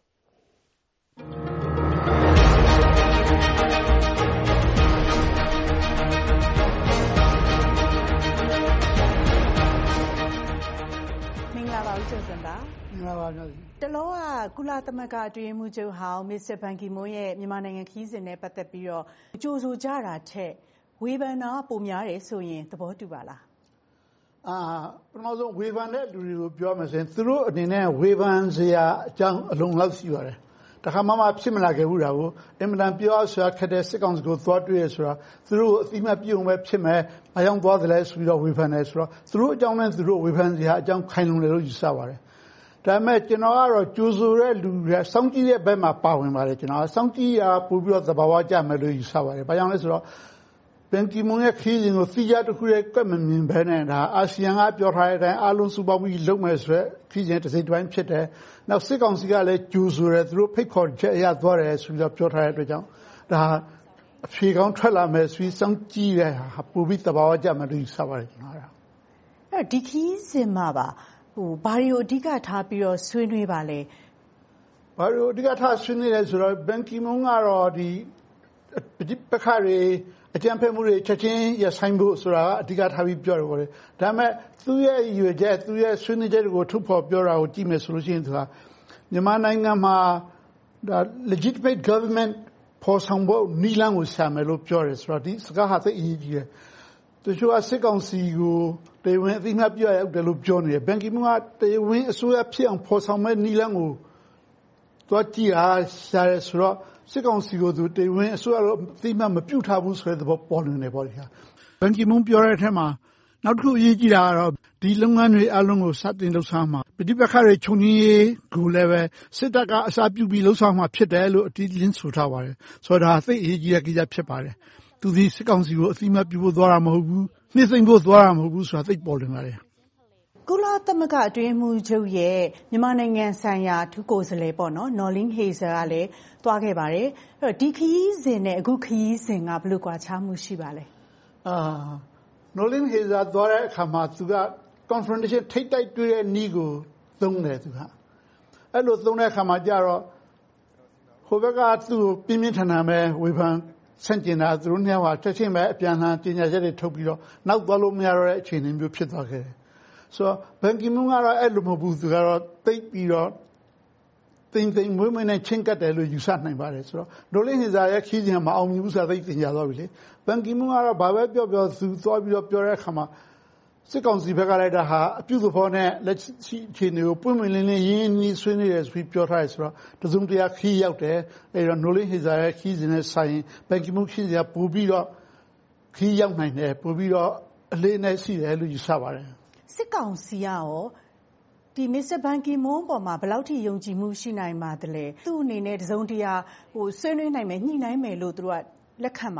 တလောကကုလသမဂ္ဂအတွင်းမှုချုပ်ဟောင်းမစ္စတာဘန်ကီမွန်းရဲ့မြန်မာနိုင်ငံခီးစဉ်နဲ့ပတ်သက်ပြီးတော့ကြိုဆိုကြတာထက်ဝေဖန်တာပိုများတယ်ဆိုရင်သဘောတူပါလားအာပထမဆုံးဝေဖန်တဲ့လူတွေကိုပြောမယ်ဆိုရင်သူတို့အနေနဲ့ဝေဖန်စရာအကြောင်းအလုံးလောက်ရှိပါတယ်တခါမှမဖြစ်မလာခဲ့ဘူးတာကိုအင်မတန်ပြောဆရာခက်တဲ့စစ်ကောင်စီကိုသွားတွေ့ရဆိုတာသူတို့အတိမတ်ပြုံပဲဖြစ်မယ်အကြောင်းသွားတယ်လဲဆိုပြီးတော့ဝေဖန်တယ်ဆိုတော့သူတို့အကြောင်းနဲ့သူတို့ဝေဖန်စရာအကြောင်းခိုင်လုံတယ်လို့ယူဆပါတယ်ဒါပေမဲ့ကျွန်တော်ကတော့ကြိုဆိုတဲ့လူတွေစောင့်ကြည့်တဲ့ဘက်မှာပါဝင်ပါတယ်ကျွန်တော်စောင့်ကြည့်ရာပို့ပြီးတော့သဘာဝကျမယ်လို့ယူဆပါတယ်။ဘာကြောင့်လဲဆိုတော့ဘန်ကီမွန်းရဲ့ခီးစဉ်ကိုသိကြတစ်ခုရဲ့ကွက်မမြင်ဘဲနဲ့ဒါအာဆီယံကပြောထားတဲ့အတိုင်းအားလုံးစုပေါင်းပြီးလုပ်မယ်ဆိုရက်ခီးစဉ်တစ်စိတ်တစ်ပိုင်းဖြစ်တယ်။နောက်စစ်ကောင်စီကလည်းကြိုဆိုတယ်သူတို့ဖိတ်ခေါ်ချက်အရသွားတယ်ဆိုပြီးတော့ပြောထားတဲ့အတွက်ကြောင့်ဒါအဖြေကောင်းထွက်လာမယ်ဆိုပြီးစောင့်ကြည့်တဲ့ဟာပို့ပြီးသဘာဝကျမယ်လို့ယူဆပါတယ်ကျွန်တော်က။အဲ့ဒီခီးစဉ်မှာပါဟိုဘာတွေကိုအဓိကထားပြီးတော့ဆွေးနွေးပါလဲဘာတွေကိုအဓိကထားဆွေးနွေးလဲဆိုတော့ဘန်ကီမွန်းကတော့ဒီပခါရီအကြံဖက်မှုတွေချက်ချင်းရဆိုင်ဖို့ဆိုတာအဓိကထားပြီးပြောတယ်ပေါ့လေဒါပေမဲ့သူ့ရဲ့ရွေချက်သူ့ရဲ့ဆွေးနွေးချက်တွေကိုထုတ်ဖော်ပြောတာကိုကြည့်မယ်ဆိုလို့ရှိရင်သူကမြန်မာနိုင်ငံမှာဒါ legitimate government ပေါ်ဆောင်ဖို့နီလန်းကိုရှာမယ်လို့ပြောတယ်ဆိုတော့ဒီစကားဟာသိအရေးကြီးတယ်သူကစစ်ကောင်စီကိုတေဝင်အသိမှတ်ပြရောက်တယ်လို့ပြောနေတယ်ဘန်ကီမွန်းကတေဝင်အစိုးရဖြစ်အောင်ဖော်ဆောင်မဲ့နီလန်းကိုသွားကြည့်အားရှာရဲဆိုတော့စစ်ကောင်စီကိုသူတေဝင်အစိုးရတော့အသိမှတ်မပြုတ်ထားဘူးဆိုတဲ့သဘောပေါ်နေတယ်ပေါ့ဒီဟာဘန်ကီမွန်းပြောတဲ့အထက်မှာနောက်တစ်ခုအရေးကြီးတာကတော့ဒီလုပ်ငန်းတွေအလုံးကိုစတင်လှုပ်ရှားမှာပဋိပက္ခတွေခြုံငင်းရေးကိုလည်းပဲစစ်တပ်ကအစားပြုပြီးလှုပ်ရှားမှာဖြစ်တယ်လို့အတိအလင်းဆိုထားပါတယ်ဆိုတော့ဒါသိအရေးကြီးတဲ့ကိစ္စဖြစ်ပါတယ်သူဒီစစ်ကောင်စီကိုအသိမှတ်ပြုဖို့သွားတာမဟုတ်ဘူးနှိမ့်သိမ့်ဖို့သွားတာမဟုတ်ဘူးဆိုတာသိပေါ်နေပါတယ်ကုလသမဂ္ဂအတွင်းမှုချုပ်ရဲ့မြန်မာနိုင်ငံဆိုင်ရာထူးကိုယ်စားလှယ်ပေါ့နော်နော်လင်းဟေဇာကလည်းသွားခဲ့ပါတယ်အဲ့တော့ဒီခရီးစဉ်နဲ့အခုခရီးစဉ်ကဘယ်လိုကွာခြားမှုရှိပါလဲအာနော်လင်းဟေဇာသွားတဲ့အခါမှာသူက confrontation ထိတ်တိုက်တွေ့တဲ့နီးကိုသုံးတယ်သူကအဲ့လိုသုံးတဲ့အခါမှာကြတော့ဟိုဘက်ကသူ့ကိုပြင်းပြင်းထန်ထန်ပဲဝေဖန်ဆန့်ကျင်တာသူတို့နှစ်ယောက်ဟာချက်ချင်းပဲအပြန်အလှန်ကြေညာချက်တွေထုတ်ပြီးတော့နောက်သွားလို့မရတော့တဲ့အခြေအနေမျိုးဖြစ်သွားခဲ့တယ်ဆိုတော့ဘန်ကီမွန်းကတော့အဲ့လိုမဟုတ်ဘူးသူကတော့တိတ်ပြီးတော့တင်တင်မွေးမွေးနဲ့ချင်းကတ်တယ်လို့ယူဆနိုင်ပါတယ်ဆိုတော့ဒိုလင်းဟီဇာရဲ့ခီးစဉ်မှာအောင်မြင်မှုဆိုတာသိတင်ကြသွားပြီလေဘန်ကီမွန်းကတော့ဘာပဲပြောပြောသူသွားပြီးတော့ပြောတဲ့အခါမှာစစ်ကောင်စီဘက်ကလည်းဒါဟာအပြုသဘောနဲ့လက်ရှိအခြေအနေကိုပွင့်ပွင့်လင်းလင်းရင်းနှီးဆွေးနွေးတယ်ဆိုပြီးပြောထားတယ်ဆိုတော့တစုံတရာခီးရောက်တယ်အဲ့တော့နိုလင်းဟီဇာရဲ့ခီးစဉ်နဲ့ဆိုင်ဘန်ကီမွန်းခီးစဉ်ကပို့ပြီးတော့ခီးရောက်နိုင်တယ်ပို့ပြီးတော့အလေးနဲ့ရှိတယ်လို့ယူဆပါတယ်စစ်ကောင်စီကရောဒီမစ္စတာဘန်ကီမွန်းပေါ်မှာဘယ်လောက်ထိယုံကြည်မှုရှိနိုင်ပါသလဲသူ့အနေနဲ့တစုံတရာဟိုဆွေးနွေးနိုင်မယ်ညှိနှိုင်းမယ်လို့သူတို့ကလက်ခံပါလားအ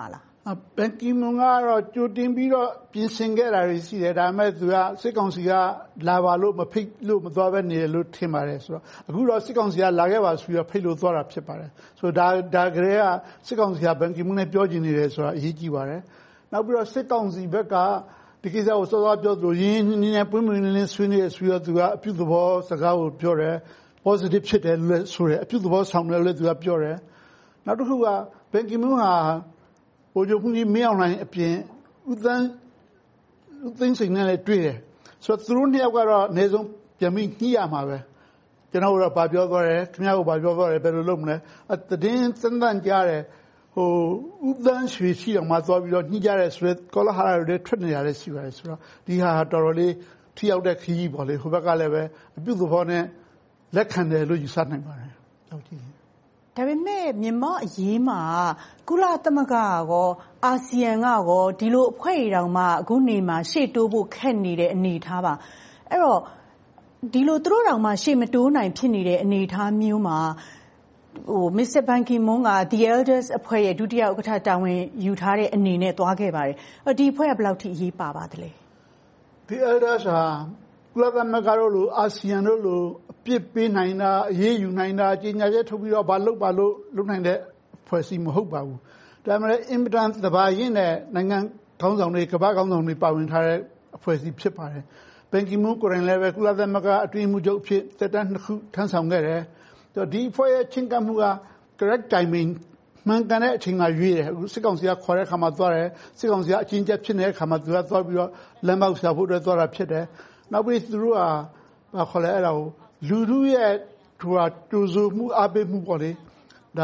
ဘန်ကီမွန်ကတော့ကြိုတင်ပြီးတော့ပြင်ဆင်ခဲ့တာတွေရှိတယ်ဒါပေမဲ့သူကစစ်ကောင်စီကလာပါလို့မဖိတ်လို့မသွားဘဲနေလို့ထင်ပါတယ်ဆိုတော့အခုတော့စစ်ကောင်စီကလာခဲ့ပါဆိုပြီးတော့ဖိတ်လို့သွားတာဖြစ်ပါတယ်ဆိုတော့ဒါဒါကလေးကစစ်ကောင်စီကဘန်ကီမွန်နဲ့ပြောချင်နေတယ်ဆိုတာအရေးကြီးပါတယ်နောက်ပြီးတော့စစ်ကောင်စီဘက်ကဒီကိစ္စကိုစောစောပြောသလိုရင်းနှီးနဲ့ပွင့်ပွင့်လင်းလင်းဆွေးနွေးဆွေးတော့သူကအပြုသဘောစကားကိုပြောတယ် positive ဖြစ်တယ်လို့ဆိုရယ်အပြုသဘောဆောင်တယ်လို့သူကပြောတယ်နောက်တစ်ခုကဘန်ကီမွန်ဟာဟိုကြုံကြီးမင်းအောင်လှိုင်အပြင်ဦးသန်းဦးသိန်းစိန်နဲ့လည်းတွေ့တယ်ဆိုတော့သူတို့နှစ်ယောက်ကတော့အနည်းဆုံးပြန်ပြီးညှိရမှာပဲကျွန်တော်တို့ကဘာပြောသွားတယ်ခင်ဗျားကဘာပြောသွားတယ်ဘယ်လိုလုပ်မလဲအတည်င်းစမ်းသပ်ကြတယ်ဟိုဦးသန်းရွှေရှိအောင်မသွားပြီးတော့ညှိကြတယ်ဆိုတော့ကောလာဟာရတွေထွက်နေရတယ်ရှိပါတယ်ဆိုတော့ဒီဟာတော်တော်လေးထိရောက်တဲ့ခရီးပေါ့လေဟိုဘက်ကလည်းပဲအပြုသဘောနဲ့လက်ခံတယ်လို့ယူဆနိုင်ပါတယ်ဟုတ်ကဲ့ဒါပေမဲ့မြန်မာအရေးမှာကုလသမဂ္ဂရောအာဆီယံကရောဒီလိုအဖွဲ့အစည်းတောင်မှအခုနေမှာရှေ့တိုးဖို့ခက်နေတဲ့အနေအထားပါအဲ့တော့ဒီလိုသူတို့တောင်မှရှေ့မတိုးနိုင်ဖြစ်နေတဲ့အနေအထားမျိုးမှာဟိုမစ္စတာဘန်ကီမွန်က The Elders အဖွဲ့ရဲ့ဒုတိယဥက္ကဋ္ဌတာဝန်ယူထားတဲ့အနေနဲ့သွားခဲ့ပါတယ်အဲ့ဒီအဖွဲ့ကဘယ်လောက်ထိအရေးပါပါသလဲ The Elders ဟာကုလသမဂ္ဂတို့လိုအာဆီယံတို့လိုအပြစ်ပေးနိုင်တာအရေးယူနိုင်တာကြီးညာချက်ထုတ်ပြီးတော့ဘာလုပ်ပါလို့လုပ်နိုင်တဲ့ဖွဲ့စည်းမဟုတ်ပါဘူးဒါမှလည်းအင်မတန်သဘာရင်းနဲ့နိုင်ငံခေါင်းဆောင်တွေကမ္ဘာခေါင်းဆောင်တွေပါဝင်ထားတဲ့အဖွဲ့အစည်းဖြစ်ပါတယ်ဘန်ကီမွန်ကိုရင်လည်းပဲကုလသမဂ္ဂအတွင်းမှုချုပ်ဖြစ်တက်တန်းနှစ်ခုထမ်းဆောင်ခဲ့တယ်ဒီအဖွဲ့ရဲ့ချင်းကမှုက correct timing မှန်ကန်တဲ့အချိန်မှာရွေးတယ်အခုစစ်ကောင်စီကခေါ်တဲ့အခါမှာသွားတယ်စစ်ကောင်စီကအချင်းချက်ဖြစ်နေတဲ့အခါမှာသူကသွားပြီးတော့လမ်းပေါက်ရှာဖို့အတွက်သွားတာဖြစ်တယ်နောက်ပြီးသူတို့ကဘာခေါ်လဲအဲ့ဒါကိုလူလူရဲ့ဟိုတူဇူမှုအပေးမှုပေါ့လေဒါ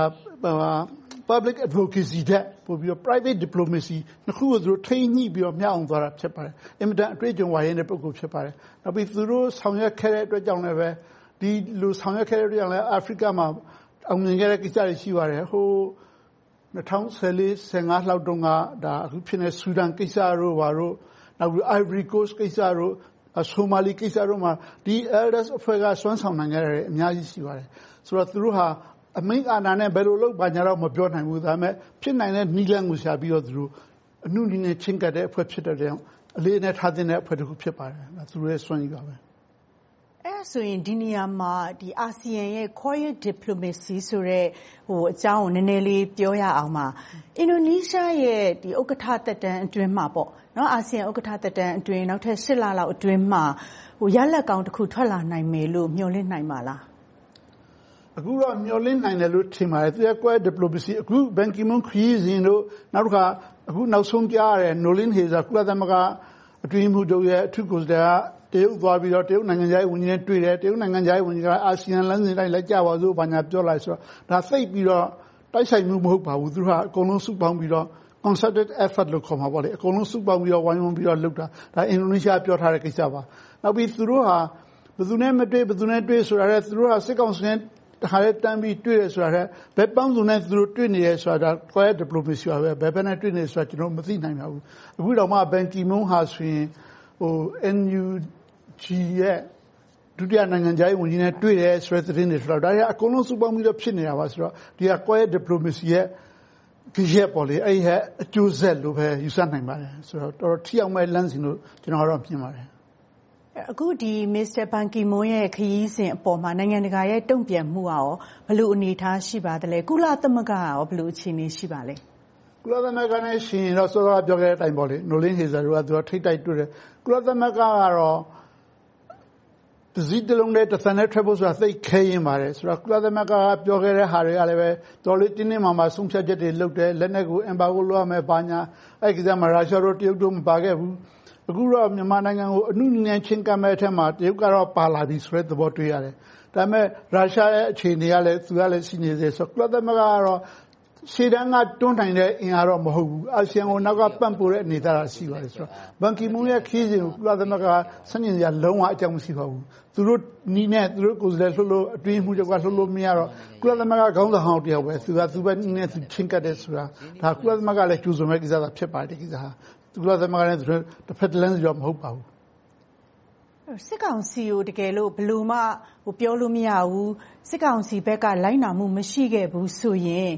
public advocacy တဲ့ပို့ပြီးတော့ private diplomacy နှစ်ခုကိုသူတို့ထိန်းညှိပြီးတော့မျှအောင်သွားတာဖြစ်ပါတယ်အင်မတန်အတွေ့အကြုံဝါရင်းတဲ့ပုဂ္ဂိုလ်ဖြစ်ပါတယ်နောက်ပြီးသူတို့ဆောင်ရွက်ခဲ့တဲ့အတွက်ကြောင့်လည်းပဲဒီလူဆောင်ရွက်ခဲ့တဲ့အတွက်ကြောင့်လည်းအာဖရိကမှာအောင်မြင်ခဲ့တဲ့ကိစ္စတွေရှိပါတယ်ဟို၂၀၁၄ ၁၅လောက်တုန်းကဒါအခုဖြစ်နေဆူဒန်ကိစ္စတို့ဘာတို့နောက်ပြီး Ivory Coast ကိစ္စတို့ဆိုမာလီကိစ္စတို့မှာဒီ Elders အဖွဲ့ကစွမ်းဆောင်နိုင်ကြတယ်အများကြီးရှိပါတယ်ဆိုတော့သူတို့ဟာအမိန့်အာဏာနဲ့ဘယ်လိုလုပ်ပါညာတော့မပြောနိုင်ဘူးဒါပေမဲ့ဖြစ်နိုင်တဲ့နည်းလမ်းကိုရှာပြီးတော့သူတို့အမှုနည်းနဲ့ချင်းကပ်တဲ့အဖွဲ့ဖြစ်တဲ့အလေးနဲ့ထားတဲ့အဖွဲ့တစ်ခုဖြစ်ပါတယ်သူတို့ရဲ့စွမ်းရည်ပါပဲအဲ့ဆိုရင်ဒီနေရာမှာဒီအာဆီယံရဲ့ quiet diplomacy ဆိုတဲ့ဟိုအကြောင်းကိုနည်းနည်းလေးပြောရအောင်ပါအင်ဒိုနီးရှားရဲ့ဒီဥက္ကဋ္ဌသက်တမ်းအတွင်းမှာပေါ့နော်အာဆီယံဥက္ကဋ္ဌသက်တမ်းအတွင်းနောက်ထပ်၈လလောက်အတွင်းမှာဟိုရလက်ကောင်းတစ်ခုထွက်လာနိုင်မယ်လို့မျှော်လင့်နိုင်ပါလားအခုတော့မျှော်လင့်နိုင်တယ်လို့ထင်ပါတယ်သူက quiet diplomacy အခုဘန်ကီမွန်ခရီးစဉ်တို့နောက်တစ်ခါအခုနောက်ဆုံးကြားရတဲ့နိုလင်းဟေဇာကုလသမဂ္ဂအတွင်းမှုတို့ရဲ့အထူးကိုယ်စားလှယ်ကတရုတ်သွားပြီးတော့တရုတ်နိုင်ငံသားဝန်ကြီးနဲ့တွေ့တယ်တရုတ်နိုင်ငံသားဝန်ကြီးကအာဆီယံလမ်းစဉ်တိုင်းလိုက်ကြပါစို့ဘာညာပြောလိုက်ဆိုတော့ဒါသိပြီးတော့တိုက်ဆိုင်မှုမဟုတ်ပါဘူးသူကအကုန်လုံးစုပေါင်းပြီးတော့ concerted effort လို့ခေါ်မှာပေါ့လေအကုန်လုံးစုပေါင်းပြီးတော့ဝိုင်းဝန်းပြီးတော့လုပ်တာဒါအင်ဒိုနီးရှားပြောထားတဲ့ကိစ္စပါနောက်ပြီးသူတို့ဟာဘယ်သူနဲ့မတွေ့ဘယ်သူနဲ့တွေ့ဆိုတာလည်းသူတို့ဟာစစ်ကောင်စီနဲ့တခါလေးတန်းပြီးတွေ့ရဆိုတာလည်းဘယ်ပေါင်းစုံနဲ့သူတို့တွေ့နေရဆိုတာ quiet diplomacy ပါပဲဘယ်ဘက်နဲ့တွေ့နေဆိုတာကျွန်တော်မသိနိုင်ပါဘူးအခုတော့မှဘန်ကီမွန်ဟာဆိုရင်ဟို N U G ရဲ့ဒုတိယနိုင်ငံခြားရေးဝန်ကြီးနဲ့တွေ့တယ်ဆိုတဲ့သတင်းတွေဆိုတော့ဒါကအကုန်လုံးစုပေါင်းပြီးတော့ဖြစ်နေတာပါဆိုတော့ဒီက quiet diplomacy ရဲ့ကြည့်ရပေါ်လေအဲ့ဟဲ့အကျိုးဆက်လို့ပဲယူဆနိုင်ပါတယ်ဆိုတော့တော်တော်ထိရောက်မဲ့လမ်းစဉ်လို့ကျွန်တော်ကတော့ပြင်ပါတယ်အခုဒီမစ္စတာဘန်ကီမွန်ရဲ့ခရီးစဉ်အပေါ်မှာနိုင်ငံတကာရဲ့တုံ့ပြန်မှုရောဘယ်လိုအနေအထားရှိပါသလဲကုလသမဂ္ဂရောဘယ်လိုအခြေအနေရှိပါလဲကုလသမဂ္ဂနဲ့ရှင်တော့စောစောပြောခဲ့တဲ့အတိုင်းပေါ့လေနိုလင်းဟေဇာတို့ကသူကထိတ်တိုက်တွေ့တယ်ကုလသမဂ္ဂကတော့ပစည်းတလုံးနဲ့တသနဲ့ထွက်ဖို့ဆိုတာသိခဲရင်ပါတယ်ဆိုတော့ကုလသမဂ္ဂကပြောခဲ့တဲ့ဟာတွေကလည်းပဲတော်လေးတင်းတင်းမာမာဆုံးဖြတ်ချက်တွေလုပ်တယ်လက်နက်ကိုအင်ဘာကိုလုပ်ရမယ်ဘာညာအဲ့ဒီကမှရုရှားတို့တရုတ်တို့မပါခဲ့ဘူးအခုတော့မြန်မာနိုင်ငံကိုအနုနည်းနဲ့ချင်းကမ်းမဲ့အထက်မှာတရုတ်ကတော့ပါလာပြီဆိုတဲ့သဘောတွေ့ရတယ်ဒါပေမဲ့ရုရှားရဲ့အခြေအနေကလည်းသူကလည်းရှိနေသေးဆိုကုလသမဂ္ဂကတော့ရှေ့တန်းကတွန်းနိုင်တဲ့အင်အားတော့မဟုတ်ဘူးအာဆီယံကိုနောက်ကပံ့ပိုးတဲ့အနေအထားရှိပါတယ်ဆိုတော့ဘန်ကီမွန်ရဲ့ခီးစဉ်ကိုကုလသမဂ္ဂဆန့်ကျင်စရာလုံးဝအကြောင်းမရှိပါဘူးသူတို့နီးနဲ့သူတို့ကိုယ်စားလှယ်လှုပ်လို့အတွင်းမှုတွေကလှုပ်လို့မရတော့ကုလသမဂ္ဂခေါင်းဆောင်ဟောင်းတယောက်ပဲသူကသူပဲနီးနဲ့သူချင်းကတ်တဲ့ဆိုတာဒါကုလသမဂ္ဂလည်းကျူးစုံမဲ့ကိစ္စသာဖြစ်ပါတယ်ဒီကိစ္စဟာကုလသမဂ္ဂနဲ့သူတို့တစ်ဖက်တစ်လမ်းစီတော့မဟုတ်ပါဘူးစစ်ကောင်စီကိုတကယ်လို့ဘယ်လိုမှဟိုပြောလို့မရဘူးစစ်ကောင်စီဘက်ကလိုက်နာမှုမရှိခဲ့ဘူးဆိုရင်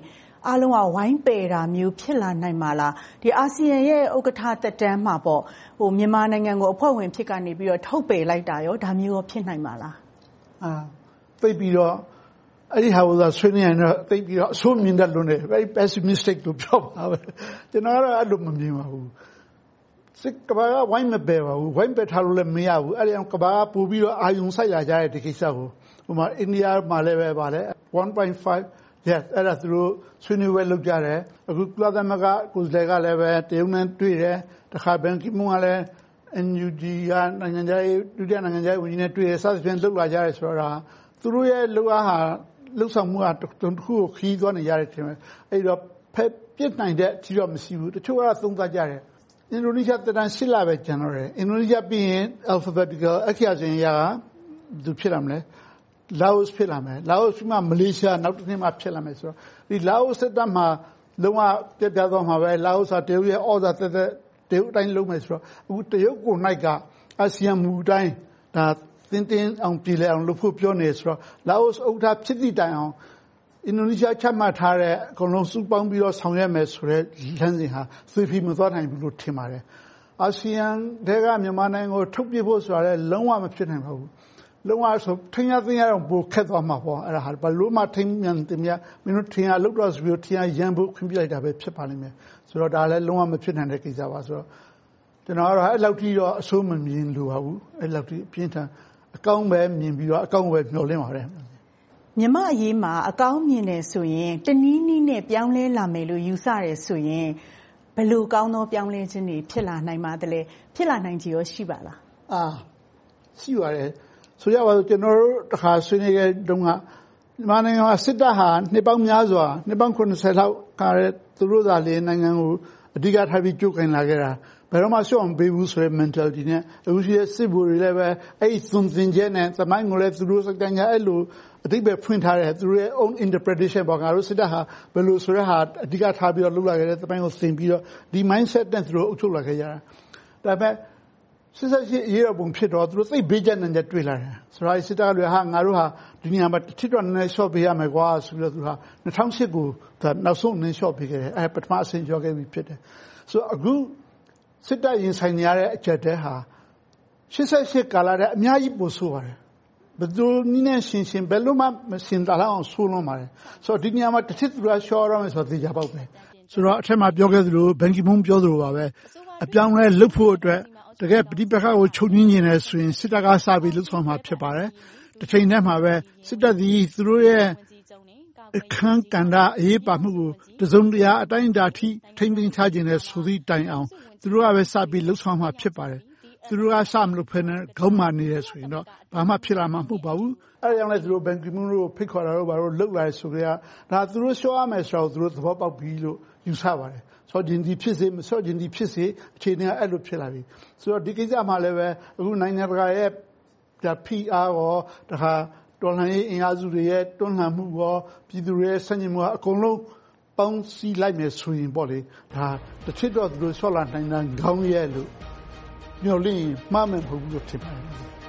အားလုံးကဝိုင်းပယ်တာမျိုးဖြစ်လာနိုင်မှာလားဒီအာဆီယံရဲ့ဥက္ကဋ္ဌသက်တမ်းမှာပေါ့ဟိုမြန်မာနိုင်ငံကိုအဖွဲ့ဝင်ဖြစ်ကနေပြီးတော့ထုတ်ပယ်လိုက်တာရောဒါမျိုးရောဖြစ်နိုင်မှာလားအာသိပြီးတော့အဲ့ဒီဟာကဆွေးနွေးရင်တော့သိပြီးတော့အဆိုးမြင်တတ်လို့နေ very pessimistic လို့ပြောပါပဲကျွန်တော်ကတော့အဲ့လိုမမြင်ပါဘူးစစ်ကဘာကဝိုင်းမပယ်ပါဘူးဝိုင်းပယ်ထားလို့လည်းမရဘူးအဲ့ဒီကဘာကပို့ပြီးတော့အာယုံဆိုင်လာကြတဲ့ဒီကိစ္စကိုဟိုမှာအိန္ဒိယမှာလည်းပဲပါတယ် one point five yes အဲ့ဒါသူတို့ဆွေးနွေးပွဲလုပ်ကြတယ်အခုကုလသမဂ္ဂကိုယ်စားလှယ်ကလည်းပဲတရုတ်နဲ့တွေ့တယ်တခါဘန်ကီမွန်ကလည်း N U G ကနိုင်ငံခြားရေးဒုတိယနိုင်ငံခြားရေးဝန်ကြီးနဲ့တွေ့ရစသဖြင့်လုပ်လာကြတယ်ဆိုတော့သူတို့ရဲ့လုပ်အားဟာလှုပ်ဆောင်မှုကတစ်ခုကိုခီးသွားနေရတဲ့ချိန်မှာအဲ့တော့ဖက်ပြစ်နိုင်တဲ့အထိတော့မရှိဘူးတချို့ကသုံးသပ်ကြတယ်အင်ဒိုနီးရှားတန်ရှစ်လပဲကျန်တော့တယ်အင်ဒိုနီးရှားပြီးရင် alphabetical အခရာစဉ်ရာသူဖြစ်လာမလဲလာအိုဖြစ်လာမယ်လာအိုမှမလေးရှားနောက်တစ်နှစ်မှဖြစ်လာမယ်ဆိုတော့ဒီလာအိုစစ်တပ်မှာလုံးဝပြတ်ပြတ်သွားမှာပဲလာအိုစာတရုတ်ရဲ့ဩဇာတက်တဲ့တရုတ်အတိုင်းလုံးမယ်ဆိုတော့အခုတရုတ်ကိုနိုင်ကအာဆီယံမူတိုင်းဒါတင်းတင်းအောင်ပြည်လဲအောင်လုပ်ဖို့ပြောနေဆိုတော့လာအိုဥက္ကဋ္ဌဖြစ်သည့်တိုင်အောင်အင်ဒိုနီးရှားချမှတ်ထားတဲ့အကုန်လုံးစုပေါင်းပြီးတော့ဆောင်ရွက်မယ်ဆိုတဲ့လမ်းစဉ်ဟာသွေးဖီမသွားနိုင်ဘူးလို့ထင်ပါတယ်အာဆီယံတဲကမြန်မာနိုင်ငံကိုထုတ်ပြဖို့ဆိုတာလည်းလုံးဝမဖြစ်နိုင်ပါဘူးလုံးဝဆိုထင်ရသိရအောင်ပိုခက်သွားမှာပေါ့အဲ့ဒါဟာဘလို့မှထိမ့်မြန်တင်မြမင်းတို့ထင်ရလောက်တော့ဆိုပြီးထင်ရရန်ဖို့ခွင့်ပြလိုက်တာပဲဖြစ်ပါလိမ့်မယ်ဆိုတော့ဒါလည်းလုံးဝမဖြစ်နိုင်တဲ့ကိစ္စပါဆိုတော့ကျွန်တော်ကတော့အဲ့လောက်ကြီးတော့အဆိုးမမြင်လို့ပါဘူးအဲ့လောက်ကြီးအပြင်းထန်အကောင်းပဲမြင်ပြီးတော့အကောင်းပဲမျှော်လင့်ပါတယ်မြမအရေးမှာအကောင်းမြင်တယ်ဆိုရင်တနည်းနည်းနဲ့ပြောင်းလဲလာမယ်လို့ယူဆတယ်ဆိုရင်ဘယ်လိုကောင်းသောပြောင်းလဲခြင်းတွေဖြစ်လာနိုင်ပါသလဲဖြစ်လာနိုင်ကြရောရှိပါလားအာရှိပါတယ်ဆိုရပါစို့ကျွန်တော်တို့တစ်ခါဆွေးနွေးခဲ့တုန်းကမြန်မာနိုင်ငံမှာစစ်တပ်ဟာနှစ်ပေါင်းများစွာနှစ်ပေါင်းခုနှစ်ဆယ်လောက်ကတဲ့သူတို့သာလေနိုင်ငံကိုအဓိကထားပြီးကြိုးကင်လာခဲ့တာဘယ်တော့မှရှော့မပေးဘူးဆိုတဲ့ mentality နဲ့အခုရှိတဲ့စစ်ဗိုလ်တွေလည်းပဲအဲ့ဒီသွန်သင်ချက်နဲ့သမိုင်းကိုလည်းသူတို့စကန်ကြအဲ့လိုအတိတ်ပဲဖွင့်ထားတယ်သူတို့ရဲ့ own interpretation ပေါ့ငါတို့စစ်တပ်ဟာဘယ်လိုဆိုတဲ့ဟာအဓိကထားပြီးတော့လုပ်လာခဲ့တဲ့သမိုင်းကိုသင်ပြီးတော့ဒီ mindset နဲ့သူတို့အုပ်ချုပ်လာခဲ့ကြတာဒါပေမဲ့စစ်စစ်ရေးရပုံဖြစ်တော့သူတို့သိဘေးကျတဲ့နဲ့တွေ့လာတယ်ဆိုတော့စစ်တပ်ကလည်းဟာငါတို့ဟာဒီနေရာမှာတစ်တော့နည်းနည်း short ပေးရမယ်ကွာဆိုပြီးတော့သူဟာ၂၀၀၈ကိုဒါနောက်ဆုံးနည်း short ပေးခဲ့တယ်အဲပထမအဆင့်ကျော်ခဲ့ပြီဖြစ်တယ်ဆိုတော့အခုစစ်တပ်ရင်ဆိုင်နေရတဲ့အချက်တည်းဟာရှစ်ဆယ့်ရှစ်ကာလတဲ့အများကြီးပိုဆိုးပါတယ်ဘယ်လိုနည်းနဲ့ရှင်းရှင်းဘယ်လိုမှမရှင်းတာလောက်အောင်ဆိုးလွန်ပါတယ်ဆိုတော့ဒီနေရာမှာတစ်ထစ်သူကရှော့ရမယ်ဆိုတော့သိကြပေါက်ပဲဆိုတော့အထက်မှာပြောခဲ့သလိုဘန်ကီမွန်းပြောသလိုပါပဲအပြောင်းလဲလုပ်ဖို့အတွက်တကယ်ပဋိပက္ခကိုချုပ်ငြင်းနေတယ်ဆိုရင်စစ်တပ်ကစပြီးလှုပ်ဆောင်မှာဖြစ်ပါတယ်တစ်ချိန်တည်းမှာပဲစစ်တပ်သည်သူတို့ရဲ့အခန်းကဏ္ဍအရေးပါမှုကိုတစုံတရာအတိုင်းအတာထိထိမ့်သိမ်းထားခြင်းနဲ့ဆိုသည့်တိုင်အောင်သူတို့ကပဲစပြီးလှုပ်ဆောင်မှာဖြစ်ပါတယ်သူတို့ကစမလို့ဖဲနဲ့ခေါင်းမာနေတယ်ဆိုရင်တော့ဘာမှဖြစ်လာမှာမဟုတ်ပါဘူးအဲဒါကြောင့်လည်းသူတို့ဘန်ကီမွန်းတို့ဖိတ်ခေါ်တာတော့ဘာလို့လှုပ်လာဆိုကြတာဒါသူတို့ရှော့ရမယ်ဆိုတော့သူတို့သဘောပေါက်ပြီးလို့ယူဆပါတယ်ဆော့ဂျင်ဒီဖြစ်စေမဆော့ဂျင်ဒီဖြစ်စေအခြေအနေကအဲ့လိုဖြစ်လာပြီဆိုတော့ဒီကိစ္စမှာလည်းပဲအခုနိုင်ငံတကာရဲ့ဒါ P R ရောတခါတော်လှန်ရေးအင်အားစုတွေရဲ့တွန်းလှန်မှုရောပြည်သူတွေရဲ့ဆန့်ကျင်မှုကအကုန်လုံးပေါင်းစည်းလိုက်မယ်ဆိုရင်ပေါ့လေဒါတစ်ချစ်တော့သူတို့ဆော့လာနိုင်တာခေါင်းရဲလို့မျှော်လင့်မှားမယ်မဟုတ်ဘူးလို့ထင်ပါတယ်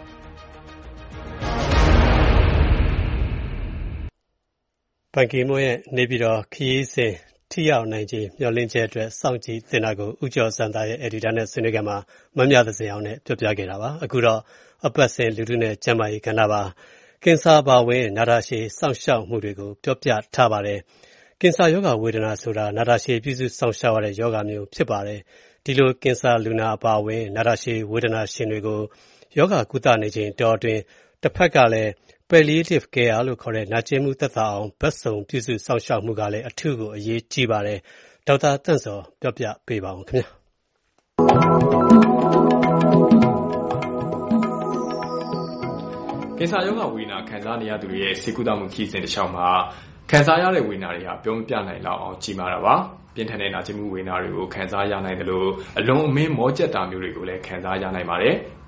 ဘန်ကီမွန်းရဲ့နေပြည်တော်ခရီးစဉ်ထိရောက်နိုင်ခြင်းမျှော်လင့်ချက်အတွက်စောင့်ကြည့်တင်တာကိုဦးကျော်စံသားရဲ့ editor နဲ့ဆွေးနွေးကြမှာမမြသစင်အောင်နဲ့ပြောပြခဲ့တာပါအခုတော့အပတ်စဉ်လူထုနဲ့ကျန်းမာရေးကဏ္ဍပါကင်ဆာပါဝင်နာတာရှည်စောင့်ရှောက်မှုတွေကိုပြောပြထားပါတယ်ကင်ဆာရောဂါဝေဒနာဆိုတာနာတာရှည်ပြုစုစောင့်ရှောက်ရတဲ့ရောဂါမျိုးဖြစ်ပါတယ်ဒီလိုကင်ဆာလူနာအပါဝင်နာတာရှည်ဝေဒနာရှင်တွေကိုရောဂါကုသနေခြင်းတောအတွင်းတစ်ဖက်ကလည်းpalliative care လို့ခေါ်တဲ့နာကျင်မှုသက်သာအောင်ဘက်စုံပြုစုစောင့်ရှောက်မှုကလည်းအထူးကိုအရေးကြီးပါတယ်ဒေါက်တာတန့်စောပြောပြပေးပါဦးခင်ဗျာကင်ဆာရောဂါဝေဒနာခံစားနေရသူတွေရဲ့ဆေးကုသမှုခရီးစဉ်တစ်လျှောက်မှာခံစားရတဲ့ဝေဒနာတွေဟာပြောမပြနိုင်လောက်အောင်ကြီးမားတာပါပြင်းထန်တဲ့နာကျင်မှုဝေဒနာတွေကိုခံစားရနိုင်တယ်လို့အလွန်အမင်းမောကျက်တာမျိုးတွေကိုလည်းခံစားရနိုင်ပါတယ်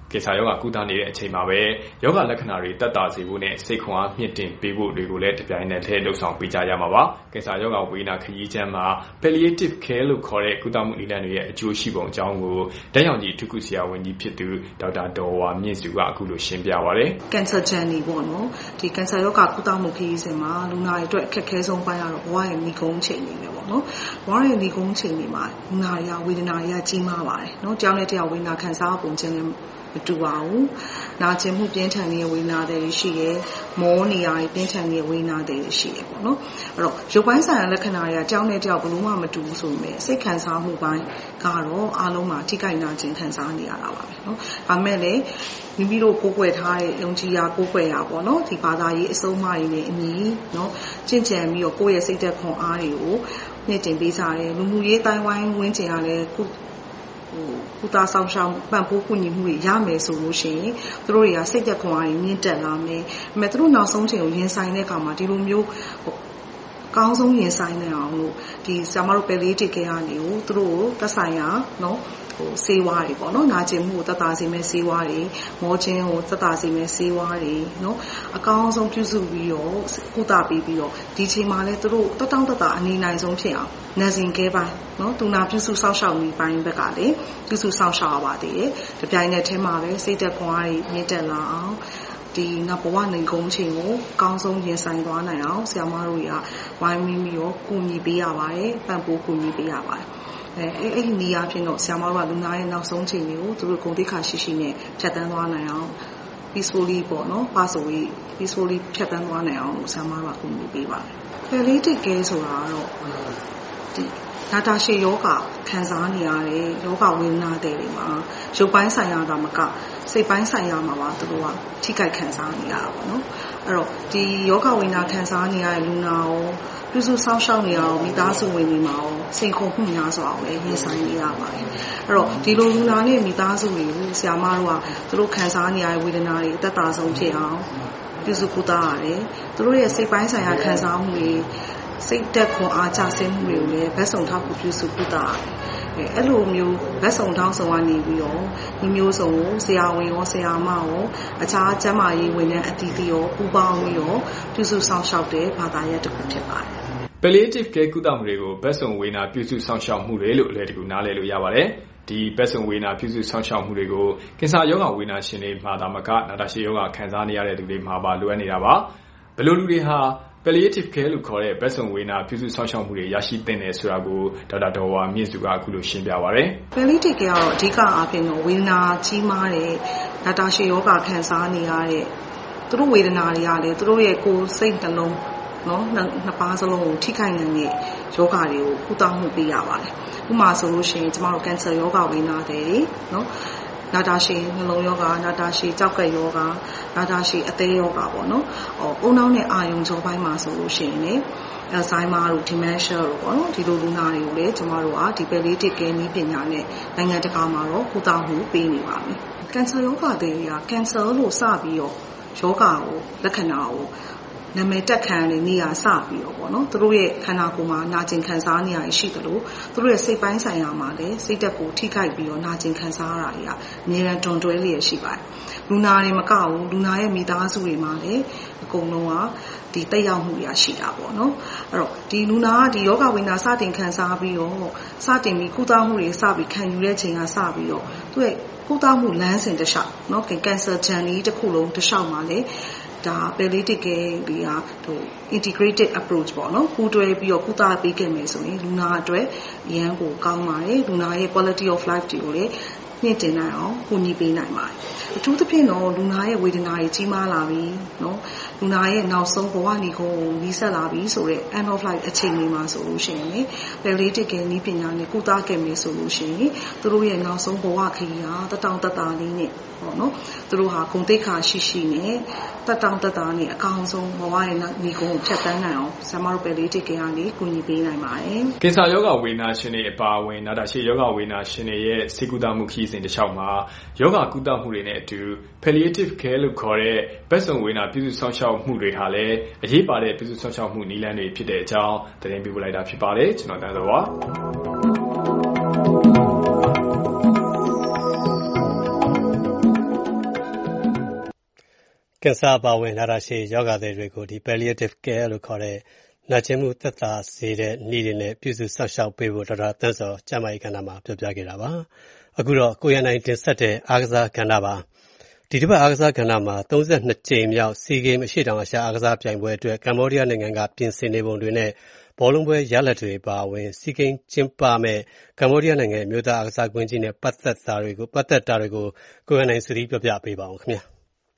ကင်ဆာရောဂါကုသနေတဲ့အချိန်မှာပဲယောဂလက္ခဏာတွေတက်တာစေဖို့နဲ့စိတ်ခွန်အားမြင့်တင်ပေးဖို့တွေကိုလည်းတပြိုင်နက်တည်းလှုပ်ဆောင်ပေးကြရမှာပါကင်ဆာရောဂါဝေဒနာခရီးချမ်းမှာ palliative care လို့ခေါ်တဲ့ကုသမှုနည်းလမ်းတွေရဲ့အကျိုးရှိပုံအကြောင်းကိုတက်ရောင်ကြီးထုခုဆရာဝန်ကြီးဖြစ်သူဒေါက်တာဒေါ်ဝါမြင့်စုကအခုလိုရှင်းပြပါတယ်ကင်ဆာ journey ပေါ့နော်ဒီကင်ဆာရောဂါကုသမှုခရီးစဉ်မှာလူနာတွေအတွက်အခက်အခဲဆုံးပိုင်းကတော့ဘဝရဲ့ဏီကုန်းချိန်တွေပဲပေါ့နော်ဘဝရဲ့ဏီကုန်းချိန်တွေမှာလူနာတွေကဝေဒနာတွေကကြီးမားပါတယ်နော်ကြောင်းနဲ့တရားဝေဒနာခံစားပုံချင်းလည်းမတူပါဘူးနာကျင်မှုပြင်းထန်တဲ့ဝေဒနာတွေရှိတယ်မောနေရပြင်းထန်တဲ့ဝေဒနာတွေရှိတယ်ပေါ့နော်အဲ့တော့ရုပ်ပိုင်းဆိုင်ရာလက္ခဏာတွေကကြောင်းနဲ့ကြောက်ဘလို့မှမတူဘူးဆိုပေမဲ့စိတ်ခံစားမှုပိုင်းကတော့အားလုံးမှာထိခိုက်နာကျင်ခံစားနေရတာပါပဲနော်ဒါမဲ့လည်းမိမိတို့ကိုယ်ွယ်ထားတဲ့ယုံကြည်ရာကိုယ်ွယ်ရာပေါ့နော်ဒီဘာသာရေးအဆုံးအမတွေနဲ့အညီနော်ကျင့်ကြံပြီးတော့ကိုယ့်ရဲ့စိတ်သက်ခွန်အားတွေကိုမြင့်တင်ပေးကြတယ်လူမှုရေးတိုင်းဝိုင်းဝန်းကျင်ကလည်းခုကုသဆောင်ရှောက်ပံ့ပိုးကူညီမှုတွေရမယ်ဆိုလို့ရှိရင်သူတို့တွေကစိတ်သက်ခွန်အားတွေမြင့်တက်လာမယ်။ဒါပေမဲ့သူတို့နောက်ဆုံးချိန်ကိုရင်ဆိုင်တဲ့အခါမှာဒီလိုမျိုးကောင်းဆုံးရင်ဆိုင်နိုင်အောင်လို့ဒီဆရာမတို့ palliative care ကနေကိုသူတို့ကိုသက်ဆိုင်ရာနော်ဟိုဆေးဝါးတွေပေါ့နော်နာကျင်မှုကိုသက်သာစေမယ့်ဆေးဝါးတွေမောခြင်းကိုသက်သာစေမယ့်ဆေးဝါးတွေနော်အကောင်းဆုံးပြုစုပြီးတော့ကုသပေးပြီးတော့ဒီချိန်မှာလည်းသူတို့တတောင့်တတာအနေနိုင်ဆုံးဖြစ်အောင်nursing care ပိုင်းနော်သူနာပြုစုစောင့်ရှောက်နေပိုင်းဘက်ကလည်းပြုစုစောင့်ရှောက်ရပါသေးတယ်။ဒီပြိုင်နဲ့ထဲမှာပဲစိတ်သက်ခွန်အားတွေမြင့်တက်လာအောင်ဒီနောက်ဘဝနေကုန်းချိန်ကိုအကောင်းဆုံးရင်ဆိုင်သွားနိုင်အောင်ဆရာမတို့တွေကဝိုင်းမိမိရောကူညီပေးရပါတယ်ပံ့ပိုးကူညီပေးရပါတယ်အဲအဲ့ဒီနေရာဖြစ်တော့ဆရာမတို့ကလူနာရဲ့နောက်ဆုံးချိန်တွေကိုသူတို့ဂုဏ်သိက္ခာရှိရှိနဲ့ဖြတ်တန်းသွားနိုင်အောင် peacefully ပေါ့နော် pass away peacefully ဖြတ်တန်းသွားနိုင်အောင်ဆရာမတို့ကကူညီပေးပါတယ် palliative care ဆိုတာတော့ဒီနာတာရှည်ယောဂခံစားနေရတဲ့ယောဂဝေဒနာတွေမှာရုပ်ပိုင်းဆိုင်ရာကမကစိတ်ပိုင်းဆိုင်ရာမှာပါသူတို့ကထိခိုက်ခံစားနေရတာပေါ့နော်အဲ့တော့ဒီယောဂဝေဒနာခံစားနေရတဲ့လူနာကိုပြုစုစောင့်ရှောက်နေရအောင်မိသားစုဝင်တွေမှာရောစိန်ခေါ်မှုများစွာအောင်လည်းရင်ဆိုင်နေရပါတယ်အဲ့တော့ဒီလိုလူနာနဲ့မိသားစုတွေကိုဆရာမတို့ကသူတို့ခံစားနေရတဲ့ဝေဒနာတွေအသက်တာဆုံးဖြစ်အောင်ပြုစုကုသရတယ်သူတို့ရဲ့စိတ်ပိုင်းဆိုင်ရာခံစားမှုတွေစိတ်သက်ခွန်အားကျဆင်းမှုတွေကိုလည်းဗတ်စုံထောက်ပြုစုကုသရတယ်အဲ့လိုမျိုးဗတ်စုံထောက်ဆောင်ကနေပြီးတော့ဒီမျိုးစုံကိုဆရာဝန်ရောဆရာမရောအခြားကျန်းမာရေးဝန်ထမ်းအသီးသီးရောပူးပေါင်းပြီးတော့ပြုစုဆောင်ရှောက်တဲ့ဘာသာရပ်တစ်ခုဖြစ်ပါတယ် palliative care ကုသမှုတွေကိုဗတ်စုံဝေနာပြုစုဆောင်ရှောက်မှုတွေလို့အလဲတကူနားလည်လို့ရပါတယ်ဒီဗတ်စုံဝေနာပြုစုဆောင်ရှောက်မှုတွေကိုကင်ဆာရောဂါဝေနာရှင်တွေမှာဒါမှမကနာတာရှည်ရောဂါခံစားနေရတဲ့သူတွေမှာပါလိုအပ်နေတာပါဘယ်လိုလူတွေဟာpalliative care လို့ခေါ်တဲ့ဗတ်စုံဝေနာပြုစုဆောင်ရှောက်မှုတွေရရှိသင့်တယ်ဆိုတာကိုဒေါက်တာဒေါ်ဝါမြင့်စုကအခုလိုရှင်းပြပါရယ် palliative care ကတော့အဓိကအားဖြင့်တော့ဝေဒနာကြီးမားတဲ့နာတာရှည်ယောဂခံစားနေရတဲ့သူတို့ဝေဒနာတွေကလည်းသူတို့ရဲ့ကိုယ်စိတ်နှလုံးနော်နှစ်ပါးစလုံးကိုထိခိုက်နိုင်တဲ့ယောဂတွေကိုကုသမှုပေးရပါတယ်ဥပမာဆိုလို့ရှိရင်ကျမတို့ကင်ဆာယောဂဝေဒနာတွေနော်နာတာရှည်နှလုံးယောဂနာတာရှည်ကြောက်ကက်ယောဂနာတာရှည်အသေးယောဂပေါ့နော်ဟောအုံနောက်နဲ့အာယုံကြောပိုင်းမှာဆိုလို့ရှိရင်လေအဇိုင်းမာတို့ dementia တို့ပေါ့နော်ဒီလိုလူနာတွေကိုလည်းကျမတို့ကဒီ palliative care နည်းပညာနဲ့နိုင်ငံတကာမှာတော့ကုသမှုပေးနေပါပြီကင်ဆာယောဂတွေကကင်ဆာလို့စပြီးတော့ယောဂကိုလက္ခဏာကိုနာမည်တက်ခံနေနေရစပြီးတော့ပေါ့နော်သူတို့ရဲ့ခန္ဓာကိုယ်မှာနာကျင်ခံစားနေရရှိသလိုသူတို့ရဲ့စိတ်ပိုင်းဆိုင်ရာမှာလည်းစိတ်သက်ကိုထိခိုက်ပြီးတော့နာကျင်ခံစားရတာတွေကအများအားတွန်တွဲလျက်ရှိပါတယ်လူနာတွေမကဘူးလူနာရဲ့မိသားစုတွေမှာလည်းအကုန်လုံးကဒီတက်ရောက်မှုရရှိတာပေါ့နော်အဲ့တော့ဒီလူနာကဒီယောဂဝိညာဉ်စတင်ခံစားပြီးတော့စတင်ပြီးကုသမှုတွေစပြီးခံယူတဲ့ချိန်ကစပြီးတော့သူ့ရဲ့ကုသမှုလမ်းစဉ်တစ်လျှောက်နော်ကင်ဆာ journey တစ်ခုလုံးတစ်လျှောက်မှာလည်းဒါ palliative care တွေကဟို integrated approach ပေါ့နော်ပူးတွဲပြီးတော့ကုသပေးခဲ့မယ်ဆိုရင်လူနာအတွက်အရန်ကိုကောင်းပါတယ်လူနာရဲ့ quality of life တွေကိုလည်းမြင့်တင်နိုင်အောင်ကူညီပေးနိုင်ပါတယ်အထူးသဖြင့်တော့လူနာရဲ့ဝေဒနာတွေကြီးမားလာပြီနော်လူနာရဲ့နောက်ဆုံးဘဝနေကိုနီးစပ်လာပြီဆိုတော့ end of life အချိန်လေးမှာဆိုလို့ရှိရင်လေ palliative care နည်းပညာနဲ့ကုသခဲ့မယ်ဆိုလို့ရှိရင်သူတို့ရဲ့နောက်ဆုံးဘဝခရီးဟာတတောင်တတာလေးနဲ့ပေါ့နော်သူတို့ဟာဂုဏ်သိက္ခာရှိရှိနဲ့တတောင်တတာနဲ့အကောင်းဆုံးဘဝရဲ့နေကိုဖြတ်တန်းနိုင်အောင်ဆရာမတို့ palliative care ကနေကူညီပေးနိုင်ပါတယ်ကင်ဆာယောဂဝေဒနာရှင်တွေအပါအဝင်နာတာရှည်ယောဂဝေဒနာရှင်တွေရဲ့ဆေးကုသမှုခရီးစဉ်တစ်လျှောက်မှာယောဂကုသမှုတွေနဲ့အတူ palliative care လို့ခေါ်တဲ့ဗတ်စုံဝေဒနာပြုစုဆောင်ရှောက်မှုတွေဟာလည်းအရေးပါတဲ့ပြုစုဆောင်ရှောက်မှုနည်းလမ်းတွေဖြစ်တဲ့အကြောင်းသတင်းပေးပို့လိုက်တာဖြစ်ပါတယ်ကျွန်တော်တန်းစောပါကင်ဆာအပါအဝင်နာတာရှည်ရောဂါသည်တွေကို palliative care လို့ခေါ်တဲ့နာကျင်မှုသက်သာစေတဲ့နည်းတွေနဲ့ပြုစုစောင့်ရှောက်ပေးဖို့ဒေါက်တာသန်းဇော်ကျန်းမာရေးကဏ္ဍမှာပြောပြခဲ့တာပါ။အခုတော့ကိုရန်နိုင်တင်ဆက်တဲ့အားကစားကဏ္ဍပါ။ဒီတစ်ပတ်အားကစားကဏ္ဍမှာ၃၂ကြိမ်မြောက်စီဂိမ်းအရှေ့တောင်အာရှအားကစားပြိုင်ပွဲအတွက်ကမ္ဘောဒီးယားနိုင်ငံကပြင်ဆင်နေပုံတွေနဲ့ဘောလုံးပွဲရလဒ်တွေပါဝင်စီဂိမ်းကျင်းပမဲ့ကမ္ဘောဒီးယားနိုင်ငံမြို့သားအားကစားကွင်းကြီးနဲ့ပတ်သက်တာတွေကိုပတ်သက်တာတွေကိုကိုရန်နိုင်စုစည်းပြောပြပေးပါအောင်ခင်ဗျာ။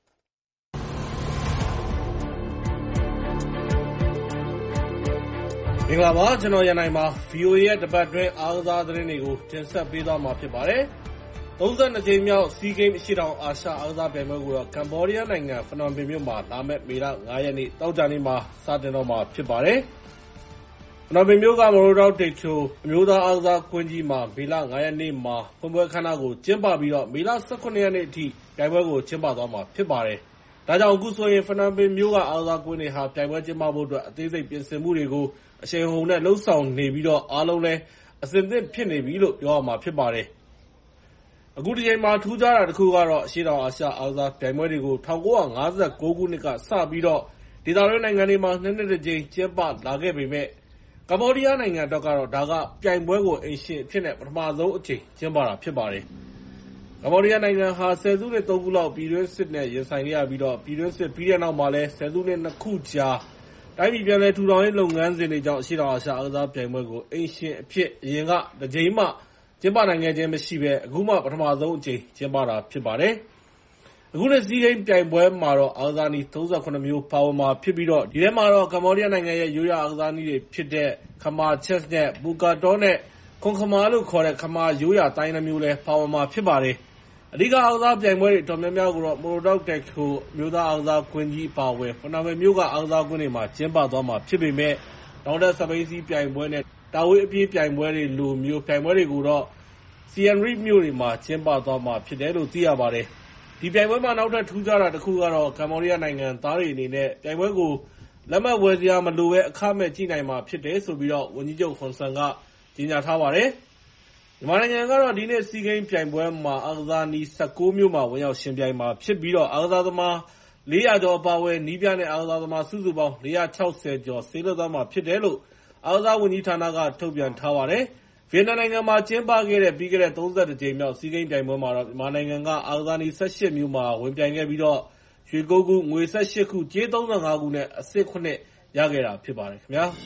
မင်္ဂလာပါကျွန်တော်ရန်နိုင်ပါ ဗီအိုအေ ရဲ့တပတ်တွင်းအားကစားသတင်းတွေကိုတင်ဆက်ပေးသွားမှာဖြစ်ပါတယ်။၃၂ကြိမ်မြောက်စီးဂိမ်းအရှေ့တောင်အာရှအားကစားပြိုင်ပွဲကိုတော့ကမ္ဘောဒီးယားနိုင်ငံဖနွမ်ပင်မြို့မှာလာမယ့်မေလ၅ရက်နေ့တောက်ကြနေ့မှာစတင်တော့မှာဖြစ်ပါတယ်။ဖနွမ်ပင်မြို့ကမရိုဒေါက်တေချိုအမျိုးသားအားကစားကွင်းကြီးမှာမေလ၅ရက်နေ့မှာဖွင့်ပွဲခမ်းနားကိုကျင်းပပြီးတော့မေလ၁၇ရက်နေ့အထိပြိုင်ပွဲကိုကျင်းပသွားမှာဖြစ်ပါတယ်။ဒါကြောင့်အခုဆိုရင်ဖနွမ်ပင်မြို့ကအားကစားကွင်းတွေဟာပြိုင်ပွဲကျင်းပဖို့အတွက်အသေးစိတ်ပြင်ဆင်မှုတွေကိုအရှိန်အဟုန်နဲ့လှုပ်ဆောင်နေပြီးတော့အားလုံးလည်းအဆင်သင့်ဖြစ်နေပြီလို့ပြောရမှာဖြစ်ပါတယ်။အခုဒီချိန်မှာထူးခြားတာတစ်ခုကတော့အရှေ့တောင်အာရှအားကစားပြိုင်ပွဲတွေကို၁၉၅၉ခုနှစ်ကစပြီးတော့ဒေသတွင်းနိုင်ငံတွေမှာနှစ်နှစ်တစ်ကြိမ်ကျင်းပလာခဲ့ပေမဲ့ကမ္ဘောဒီးယားနိုင်ငံအတွက်ကတော့ဒါကပြိုင်ပွဲကိုအိမ်ရှင်အဖြစ်နဲ့ပထမဆုံးအကြိမ်ကျင်းပတာဖြစ်ပါတယ်။ကမ္ဘောဒီးယားနိုင်ငံဟာဆယ်စုနှစ်သုံးခုလောက်ပြည်တွင်းစစ်နဲ့ရင်ဆိုင်ခဲ့ရပြီးတော့ပြည်တွင်းစစ်ပြီးတဲ့နောက်မှာလည်းဆယ်စုနှစ်နှစ်ခုကြာတိုင်းပြည်ပြန်လည်ထူထောင်ရေးလုပ်ငန်းစဉ်တွေကြောင့်အရှေ့တောင်အာရှအားကစားပြိုင်ပွဲကိုအိမ်ရှင်အဖြစ်အရင်ကတစ်ကြိမ်မှကျင်းပနိုင်ခဲ့ခြင်းမရှိဘဲအခုမှပထမဆုံးအကြိမ်ကျင်းပတာဖြစ်ပါတယ်။အခုနှစ်စီးဂိမ်းပြိုင်ပွဲမှာတော့အားကစားနည်း၃၇မျိုးပါဝင်မှာဖြစ်ပြီးတော့ဒီထဲမှာတော့ကမ္ဘောဒီးယားနိုင်ငံရဲ့ရိုးရာအားကစားနည်းတွေဖြစ်တဲ့ခမာချက်နဲ့ဘူကာတောနဲ့ခွန်ခမာလို့ခေါ်တဲ့ခမာရိုးရာတိုင်းနှမျိုးလည်းပါဝင်မှာဖြစ်ပါတယ်။အဓိကအားကစားပြိုင်ပွဲတွေတော်များများကိုတော့မိုရိုဒေါက်တက်ခိုမြို့သားအားကစားကွင်းကြီးပါဝင်ဖနွမ်ပင်မြို့ကအားကစားကွင်းတွေမှာကျင်းပသွားမှာဖြစ်ပေမဲ့နောက်ထပ်စပိန်စီးပြိုင်ပွဲနဲ့တာဝေးအပြေးပြိုင်ပွဲတွေလိုမျိုးပြိုင်ပွဲတွေကိုတော့စီယန်ရီမြို့တွေမှာကျင်းပသွားမှာဖြစ်တယ်လို့သိရပါတယ်။ဒီပြိုင်ပွဲမှာနောက်ထပ်ထူးခြားတာတစ်ခုကတော့ကမ္ဘောဒီးယားနိုင်ငံသားတွေအနေနဲ့ပြိုင်ပွဲကိုလက်မှတ်ဝယ်စရာမလိုဘဲအခမဲ့ကြည့်နိုင်မှာဖြစ်တယ်ဆိုပြီးတော့ဝန်ကြီးချုပ်ဟွန်ဆန်ကကြေညာထားပါတယ်။မြန်မာနိုင်ငံကတော့ဒီနေ့စီးဂိမ်းပြိုင်ပွဲမှာအားကစားနည်း၁၉မျိုးမှာဝင်ရောက်ရှင်ပြိုင်မှာဖြစ်ပြီးတော့အားကစားသမားလေးရာကျော်အပါအဝင်နည်းပြနဲ့အားကစားသမားစုစုပေါင်းလေးရာ၆၀ကျော်ဆေးလွှတ်သွားမှာဖြစ်တယ်လို့အားကစားဝန်ကြီးဌာနကထုတ်ပြန်ထားပါတယ်။ဗီယက်နမ်နိုင်ငံမှာကျင်းပခဲ့တဲ့ပြီးခဲ့တဲ့၃၁ကြိမ်မြောက်စီးဂိမ်းပြိုင်ပွဲမှာတော့မြန်မာနိုင်ငံကအားကစားနည်း၁၈မျိုးမှာဝင်ပြိုင်ခဲ့ပြီးတော့ရွှေ၉ခုငွေ၁၈ခုကြေး၃၅ခုနဲ့အဆင့်၇ရခဲ့တာဖြစ်ပါတယ်ခင်ဗျာ။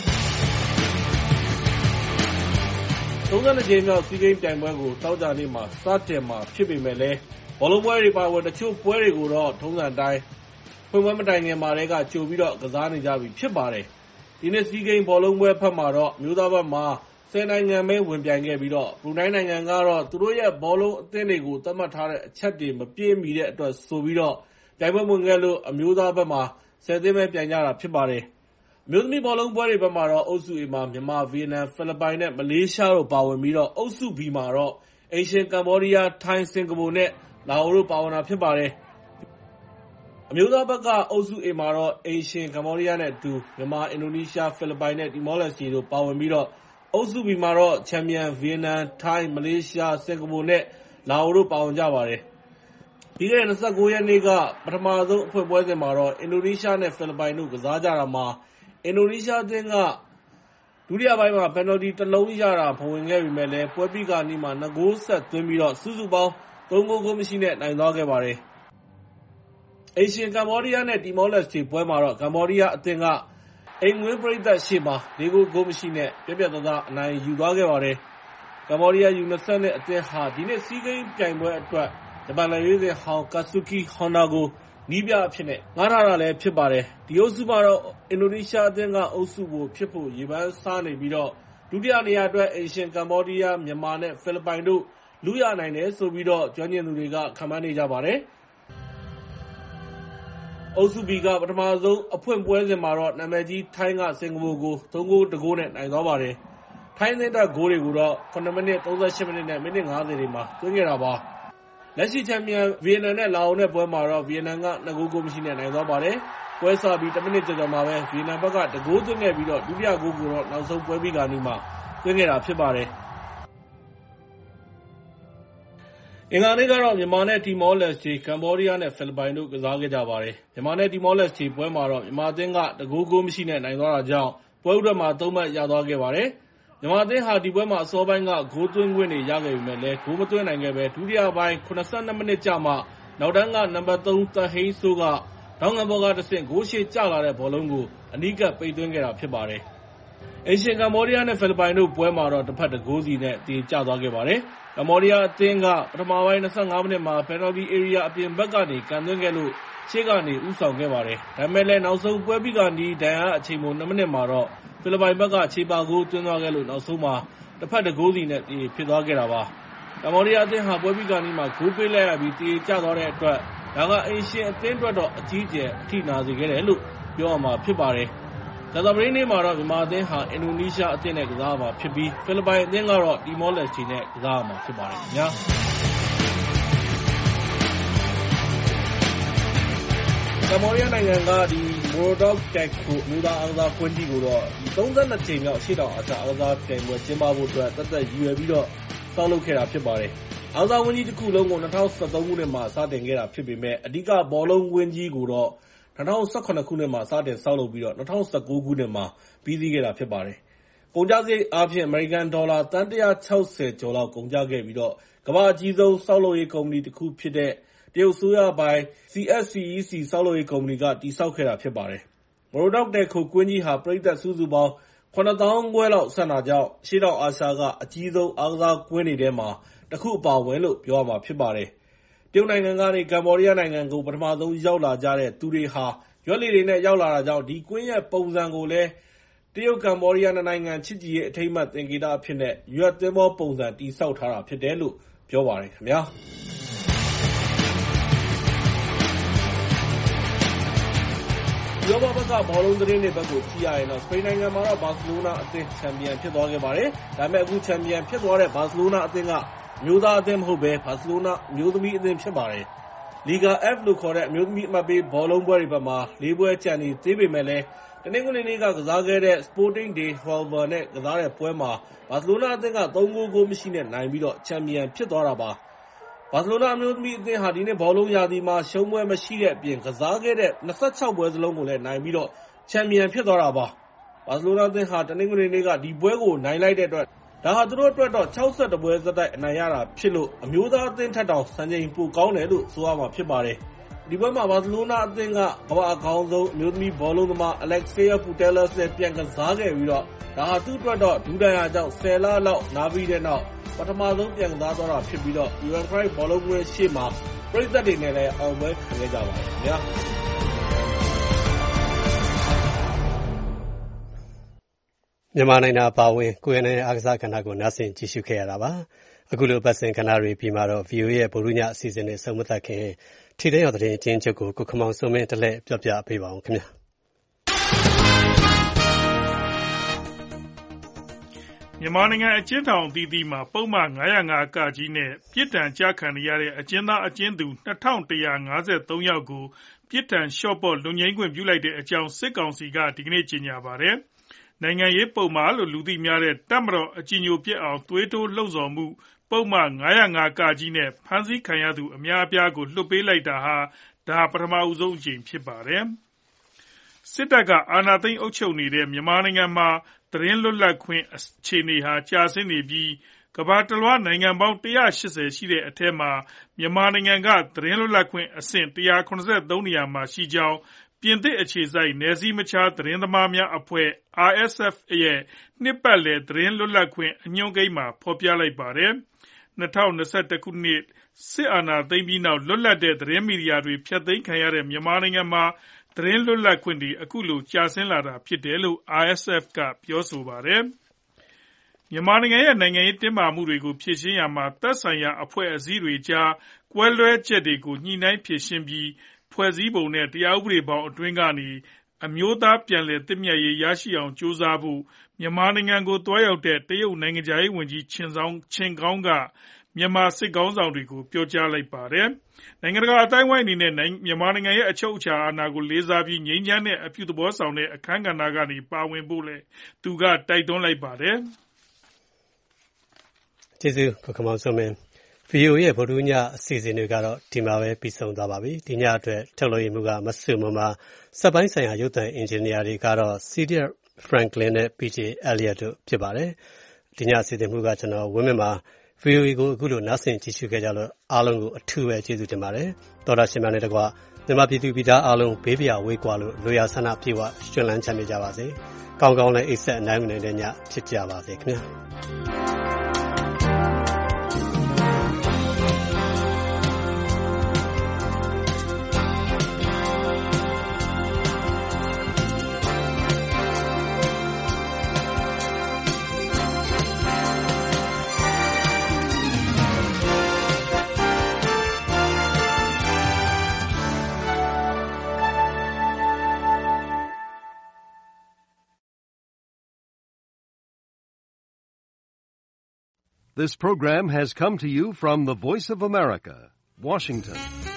၃၂ကြိမ်မြောက်စီးဂိမ်းပြိုင်ပွဲကိုတောက်ကြနေ့မှာစတင်မှာဖြစ်ပေမဲ့လည်းဘောလုံးပွဲတွေပါဝင်တချို့ပွဲတွေကိုတော့ထုံးစံတိုင်းဖွင့်ပွဲမတိုင်ခင်မှာတည်းကကြိုပြီးတော့ကစားနေကြပြီဖြစ်ပါတယ်။ဒီနေ့စီးဂိမ်းဘောလုံးပွဲဖက်မှာတော့မျိုးသားဘက်မှာဆယ်နိုင်ငံပဲဝင်ပြိုင်ခဲ့ပြီးတော့ဘရူနိုင်းနိုင်ငံကတော့သူတို့ရဲ့ဘောလုံးအသင်းတွေကိုသတ်မှတ်ထားတဲ့အချက်တွေမပြည့်မီတဲ့အတွက်ဆိုပြီးတော့ပြိုင်ပွဲဝင်ခဲ့လို့အမျိုးသားဘက်မှာဆယ်သင်းပဲပြိုင်ကြတာဖြစ်ပါတယ်။အမျိုးသမီးဘောလုံးပွဲတွေဘက်မှာတော့အုပ်စု A မှာမြန်မာ၊ဗီယက်နမ်၊ဖိလစ်ပိုင်နဲ့မလေးရှားတို့ပါဝင်ပြီးတော့အုပ်စု B မှာတော့အိမ်ရှင်ကမ္ဘောဒီးယား၊ထိုင်း၊စင်ကာပူနဲ့လာအိုတို့ပါဝင်တာဖြစ်ပါတယ်။အမျိုးသားဘက်ကအုပ်စု A မှာတော့အိမ်ရှင်ကမ္ဘောဒီးယားနဲ့အတူမြန်မာ၊အင်ဒိုနီးရှား၊ဖိလစ်ပိုင်နဲ့တီမောလက်စတေတို့ပါဝင်ပြီးတော့အုပ်စု B မှာတော့ချန်ပီယံဗီယက်နမ်၊ထိုင်း၊မလေးရှား၊စင်ကာပူနဲ့လာအိုတို့ပါဝင်ကြပါတယ်။ပြီးခဲ့တဲ့၂၉ရက်နေ့ကပထမဆုံးအဖွင့်ပွဲစဉ်မှာတော့အင်ဒိုနီးရှားနဲ့ဖိလစ်ပိုင်တို့ကစားကြတာမှာအင်ဒိုနီးရှားအသင်းကဒုတိယပိုင်းမှာပယ်နယ်တီတစ်လုံးရတာမဝင်ခဲ့ပေမဲ့လည်းပွဲပြီးကာနီးမှာနှစ်ဂိုးဆက်သွင်းပြီးတော့စုစုပေါင်းသုံးဂိုးဂိုးမရှိနဲ့နိုင်သွားခဲ့ပါတယ်။အိမ်ရှင်ကမ္ဘောဒီးယားနဲ့တီမောလက်စတေပွဲမှာတော့ကမ္ဘောဒီးယားအသင်းကအိမ်ဝင်ပရိသတ်ရှေ့မှာလေးဂိုးဂိုးမရှိနဲ့ပြတ်ပြတ်သားသားအနိုင်ယူသွားခဲ့ပါတယ်။ကမ္ဘောဒီးယား ယူ ၂၀ အသင်းဟာဒီနေ့စီးဂိမ်းပြိုင်ပွဲအတွက်ဂျပန်လက်ရွေးစင်ဟောင်းကာဆူကီဟွန်ဒါကိုနီးပြအဖြစ်နဲ့ငှားထားတာလည်းဖြစ်ပါတယ်။ဒီအုပ်စုမှာတော့အင်ဒိုနီးရှားအသင်းကအုပ်စုကိုဖြစ်ဖို့ရေပန်းစားနေပြီးတော့ဒုတိယနေရာအတွက်အိမ်ရှင်ကမ္ဘောဒီးယား၊မြန်မာနဲ့ဖိလစ်ပိုင်တို့လုရနိုင်တယ်ဆိုပြီးတော့ကျွမ်းကျင်သူတွေကခန့်မှန်းနေကြပါတယ်။အုပ်စု B ကပထမဆုံးအဖွင့်ပွဲစဉ်မှာတော့နာမည်ကြီးထိုင်းကစင်ကာပူကိုသုံးဂိုးတစ်ဂိုးနဲ့နိုင်သွားပါတယ်။ထိုင်းအသင်းအတွက်ဂိုးတွေကိုတော့ခုနှစ်မိနစ်၊သုံးဆယ့်ရှစ်မိနစ်နဲ့မိနစ်၅၀တွေမှာသွင်းခဲ့တာပါ။လက်ရှိချန်ပီယံဗီယက်နမ်နဲ့လာအိုနဲ့ပွဲမှာတော့ဗီယက်နမ်ကနှစ်ဂိုးဂိုးမရှိနဲ့နိုင်သွားပါတယ်။ပွဲစပြီးတစ်မိနစ်ကျော်ကျော်မှာပဲဗီယက်နမ်ဘက်ကတစ်ဂိုးသွင်းခဲ့ပြီးတော့ဒုတိယဂိုးကိုတော့နောက်ဆုံးပွဲပြီးကာနီးမှာသွင်းခဲ့တာဖြစ်ပါတယ်။အင်္ဂါနေ့ကတော့မြန်မာနဲ့တီမောလက်စတေကမ်ဘောဒီးယားနဲ့ဖိလစ်ပိုင်တို့ကစားခဲ့ကြပါတယ်။မြန်မာနဲ့တီမောလက်စတေပွဲမှာတော့မြန်မာအသင်းကတဂိုးဂိုးမရှိနဲ့နိုင်သွားတာကြောင့်ပွဲဥထွက်မှာသုံးမှတ်ရသွားခဲ့ပါတယ်။မြန်မာအသင်းဟာဒီပွဲမှာအစောပိုင်းကဂိုးသွင်းခွင့်တွေရခဲ့ပေမဲ့လည်းဂိုးမသွင်းနိုင်ခဲ့ပဲဒုတိယပိုင်း၇၂မိနစ်ကြာမှနောက်တန်းကနံပါတ်သုံးသဟိန်းစိုးကထောင်းငံဘော်ကတဆင့်ဂိုးရှေ့ကျလာတဲ့ဘောလုံးကိုအနီးကပ်ပိတ်သွင်းခဲ့တာဖြစ်ပါတယ်။အိမ်ရှင်ကမ်ဘောဒီးယားနဲ့ဖိလစ်ပိုင်တို့ပွဲမှာတော့တစ်ဖက်တစ်ဂိုးစီနဲ့တေကျသွားခဲ့ပါတယ်။ကမ်ဘောဒီးယားအသင်းကပထမပိုင်း၂၅မိနစ်မှာပယ်နယ်လ်တီဧရိယာအပြင်ဘက်ကနေကန်သွင်းခဲ့လို့ရှေ့ကနေဦးဆောင်ခဲ့ပါတယ်။ဒါပေမဲ့လည်းနောက်ဆုံးပွဲပြီးကနီးဒဏ်ရာအချိန်ပို၂မိနစ်မှာတော့ဖိလစ်ပိုင်ဘက်ကခြေပါဂိုးသွင်းသွားခဲ့လို့နောက်ဆုံးမှာတစ်ဖက်တစ်ဂိုးစီနဲ့တေဖြစ်သွားခဲ့တာပါ။ကမ်ဘောဒီးယားအသင်းဟာပွဲပြီးကနီးမှာဂိုးပေးလိုက်ရပြီးတေကျသွားတဲ့အတွက်ဒါကအိမ်ရှင်အသင်းအတွက်တော့အကြီးအကျယ်အထိနာစေခဲ့တယ်လို့ပြောရမှာဖြစ်ပါတယ်။ကြာသပတေးနေ့မှာတော့မြန်မာအသင်းဟာအင်ဒိုနီးရှားအသင်းနဲ့ကစားမှာဖြစ်ပြီးဖိလစ်ပိုင်အသင်းကတော့တီမောလက်စတေနဲ့ကစားမှာဖြစ်ပါတယ်ခင်ဗျာ။ကမ်ဘောဒီးယားနိုင်ငံကဒီမိုရိုဒေါက်တက်ကိုအမျိုးသားအားကစားကွင်းကြီးကိုတော့သုံးဆယ့်နှစ်ကြိမ်မြောက်အရှေ့တောင်အာရှအားကစားပြိုင်ပွဲကျင်းပဖို့အတွက်သက်သက်ရည်ရွယ်ပြီးတော့ဆောက်လုပ်ခဲ့တာဖြစ်ပါတယ်။အားကစားဝင်းကြီးတစ်ခုလုံးကို၂၀၁၃ခုနှစ်မှာစတင်ခဲ့တာဖြစ်ပေမဲ့အဓိကဘောလုံးဝင်းကြီးကိုတော့၂၀၁၇ခုနှစ်မှာစတင်ဆောက်လုပ်ပြီးတော့၂၀၁၉ခုနှစ်မှာပြီးစီးခဲ့တာဖြစ်ပါတယ်။ကုန်ကျစရိတ်အားဖြင့်အမေရိကန်ဒေါ်လာသန်း၁၆၀ကျော်လောက်ကုန်ကျခဲ့ပြီးတော့ကမ္ဘာအကြီးဆုံးဆောက်လုပ်ရေးကုမ္ပဏီတစ်ခုဖြစ်တဲ့တရုတ်အစိုးရပိုင် စီ အက်စ် စီ အီ စီ ဆောက်လုပ်ရေးကုမ္ပဏီကတည်ဆောက်ခဲ့တာဖြစ်ပါတယ်။မိုရိုဒေါက်တက်ခိုကွင်းကြီးဟာပရိသတ်စုစုပေါင်းခုနှစ်သောင်းခွဲလောက်ဆန့်တာကြောင့်အရှေ့တောင်အာရှကအကြီးဆုံးအားကစားကွင်းတွေထဲမှာတစ်ခုအပါအဝင်လို့ပြောရမှာဖြစ်ပါတယ်။တရုတ်နိုင်ငံကနေကမ်ဘောဒီးယားနိုင်ငံကိုပထမဆုံးရောက်လာကြတဲ့သူတွေဟာရွက်လီတွေနဲ့ရောက်လာတာကြောင့်ဒီကွင်းရဲ့ပုံစံကိုလည်းတရုတ်ကမ်ဘောဒီးယားနှစ်နိုင်ငံချစ်ကြည်ရေးအထိမ်းအမှတ်သင်္ကေတအဖြစ်နဲ့ရွက်သင်္ဘောပုံစံတည်ဆောက်ထားတာဖြစ်တယ်လို့ပြောပါတယ်ခင်ဗျာ။ဥရောပဘက်ကဘောလုံးသတင်းတွေဘက်ကိုကြည့်ရရင်တော့စပိန်နိုင်ငံမှာတော့ဘာစီလိုနာအသင်းချန်ပီယံဖြစ်သွားခဲ့ပါတယ်။ဒါပေမဲ့အခုချန်ပီယံဖြစ်သွားတဲ့ဘာစီလိုနာအသင်းကအမျိုးသားအသင်းမဟုတ်ဘဲဘာစီလိုနာအမျိုးသမီးအသင်းဖြစ်ပါတယ်။ Liga F လို့ခေါ်တဲ့အမျိုးသမီးအမှတ်ပေးဘောလုံးပွဲတွေဘက်မှာလေးပွဲကျန်နေသေးပေမဲ့လည်းတနင်္ဂနွေနေ့ကကစားခဲ့တဲ့ Sporting de Huelva နဲ့ကစားတဲ့ပွဲမှာဘာစီလိုနာအသင်းကသုံးဂိုးဂိုးမရှိနဲ့နိုင်ပြီးတော့ချန်ပီယံဖြစ်သွားတာပါ။ဘာစီလိုနာအမျိုးသမီးအသင်းဟာဒီနေ့ဘောလုံးရာသီမှာရှုံးပွဲမရှိတဲ့အပြင်ကစားခဲ့တဲ့၂၆ပွဲစလုံးကိုလည်းနိုင်ပြီးတော့ချန်ပီယံဖြစ်သွားတာပါ။ဘာစီလိုနာအသင်းဟာတနင်္ဂနွေနေ့ကဒီပွဲကိုနိုင်လိုက်တဲ့အတွက်ဒါဟာသူတို့အတွက်တော့၆၁ပွဲဆက်တိုက်အနိုင်ရတာဖြစ်လို့အမျိုးသားအသင်းထက်တောင်စံချိန်ပိုကောင်းတယ်လို့ဆိုရမှာဖြစ်ပါတယ်။ဒီပွဲမှာဘာစီလိုနာအသင်းကကမ္ဘာအကောင်းဆုံးအမျိုးသမီးဘောလုံးသမား Alexia Putellas နဲ့ပြန်ကစားခဲ့ပြီးတော့ဒါဟာသူ့အတွက်တော့ဒူးဒဏ်ရာကြောင့်ဆယ်လလောက်နားပြီးတဲ့နောက်ပထမဆုံးပြန်ကစားသွားတာဖြစ်ပြီးတော့ Johan Cruyff ဘောလုံးကွင်းရှေ့မှာပရိသတ်တွေနဲ့လည်းအောင်ပွဲခံခဲ့ကြပါတယ်ခင်ဗျာ။မြန်မာနိုင်ငံအပါအဝင်ကိုယ်တိုင်အားကစားကဏ္ဍကိုနားဆင်ကြည့်ရှုခဲ့ရတာပါ။အခုလိုပတ်စင်ကဏ္ဍတွေပြီးမှတော့ ဗီအိုအေ ရဲ့ဗုဒ္ဓညအစီအစဉ်နဲ့ဆုံးမသက်ခင်ထိတဲ့ရောက်တဲ့အချင်းချုပ်ကိုကိုခမောင်စုံမင်းတလဲပြောပြပေးပါအောင်ခင်ဗျာ။မြန်မာနိုင်ငံအကျဉ်းထောင်အသီးသီးမှာပုံမှန်၅၀၅ ကကြီးနဲ့ပြစ်ဒဏ်ကျခံနေရတဲ့အကျဉ်းသားအကျဉ်းသူ၂၁၅၃ယောက်ကိုပြစ်ဒဏ်လျှော့ပေါ့လွတ်ငြိမ်းခွင့်ပြုလိုက်တဲ့အကြောင်းစစ်ကောင်စီကဒီကနေ့ကြေညာပါတယ်။နိုင်ငံရေးပုဒ်မလို့လူသိများတဲ့တပ်မတော်အကြည်ညိုပျက်အောင်သွေးထိုးလှုံ့ဆော်မှုပုဒ်မ၅၀၅ ကကြီးနဲ့ဖမ်းဆီးခံရသူအများအပြားကိုလွှတ်ပေးလိုက်တာဟာဒါပထမဦးဆုံးအကြိမ်ဖြစ်ပါတယ်။စစ်တပ်ကအာဏာသိမ်းအုပ်ချုပ်နေတဲ့မြန်မာနိုင်ငံမှာသတင်းလွတ်လပ်ခွင့်အခြေအနေဟာကျဆင်းနေပြီးကမ္ဘာတလွှားနိုင်ငံပေါင်း၁၈၀ရှိတဲ့အထဲမှာမြန်မာနိုင်ငံကသတင်းလွတ်လပ်ခွင့်အဆင့်၁၇၃နေရာမှာရှိကြောင်းပြင်သစ်အခြေစိုက်နယ်စည်းမခြားသတင်းသမားများအဖွဲ့ အာအက်စ်အက်ဖ် ရဲ့နှစ်ပတ်လည်သတင်းလွတ်လပ်ခွင့်အညွှန်းကိန်းမှာဖော်ပြလိုက်ပါတယ်။၂၀၂၁ခုနှစ်စစ်အာဏာသိမ်းပြီးနောက်လွတ်လပ်တဲ့သတင်းမီဒီယာတွေဖျက်သိမ်းခံရတဲ့မြန်မာနိုင်ငံမှာသတင်းလွတ်လပ်ခွင့်တွေအခုလိုကျဆင်းလာတာဖြစ်တယ်လို့ အာအက်စ်အက်ဖ် ကပြောဆိုပါတယ်။မြန်မာနိုင်ငံရဲ့နိုင်ငံရေးတင်းမာမှုတွေကိုဖြေရှင်းရာမှာသက်ဆိုင်ရာအဖွဲ့အစည်းတွေကြားကွဲလွဲချက်တွေကိုညှိနှိုင်းဖြေရှင်းပြီးဖွဲ့စည်းပုံနဲ့တရားဥပဒေဘောင်အတွင်းကနေအမျိုးသားပြန်လည်သင့်မြတ်ရေးရရှိအောင်ကြိုးစားဖို့မြန်မာနိုင်ငံကိုသွားရောက်တဲ့တရုတ်နိုင်ငံခြားရေးဝန်ကြီးချင်ကောင်းကမြန်မာစစ်ခေါင်းဆောင်တွေကိုပြောကြားလိုက်ပါတယ်။နိုင်ငံတကာအသိုင်းအဝိုင်းအနေနဲ့မြန်မာနိုင်ငံရဲ့အချုပ်အခြာအာဏာကိုလေးစားပြီးငြိမ်းချမ်းတဲ့အပြုသဘောဆောင်တဲ့အခန်းကဏ္ဍကနေပါဝင်ဖို့လည်းသူကတိုက်တွန်းလိုက်ပါတယ်။ကျေးဇူးကိုခမောင်စုံမင်းဗီအိုအေရဲ့ဗုဒ္ဓညအစီအစဉ်တွေကတော့ဒီမှာပဲပြီးဆုံးသွားပါပြီ။ဒီညအတွက်ထုတ်လွှင့်မှုကမဆုမမစက်ပိုင်းဆိုင်ရာရုပ်သံအင်ဂျင်နီယာတွေကတော့ Cedar Franklin နဲ့ ပီ ဂျေ Elliott တို့ဖြစ်ပါတယ်။ဒီညအစီအစဉ်မှုကကျွန်တော်ဝင်းမြမှာ ဗီအိုအေကိုအခုလိုနားဆင်ကြည့်ရှုခဲ့ကြလို့အားလုံးကိုအထူးပဲကျေးဇူးတင်ပါတယ်။သောတာရှင်များနဲ့တကွမြန်မာပြည်သူပြည်သားအားလုံးဘေးပြာဝေးကွာလို့လူရဆန္ဒပြေဝရှင်လန်းချမ်းမြေကြပါစေ။ကောင်းကောင်းနဲ့အိပ်ဆက်အနိုင်မနေတဲ့ညဖြစ်ကြပါစေခင်ဗျာ။ This program has come to you from the Voice of America, Washington.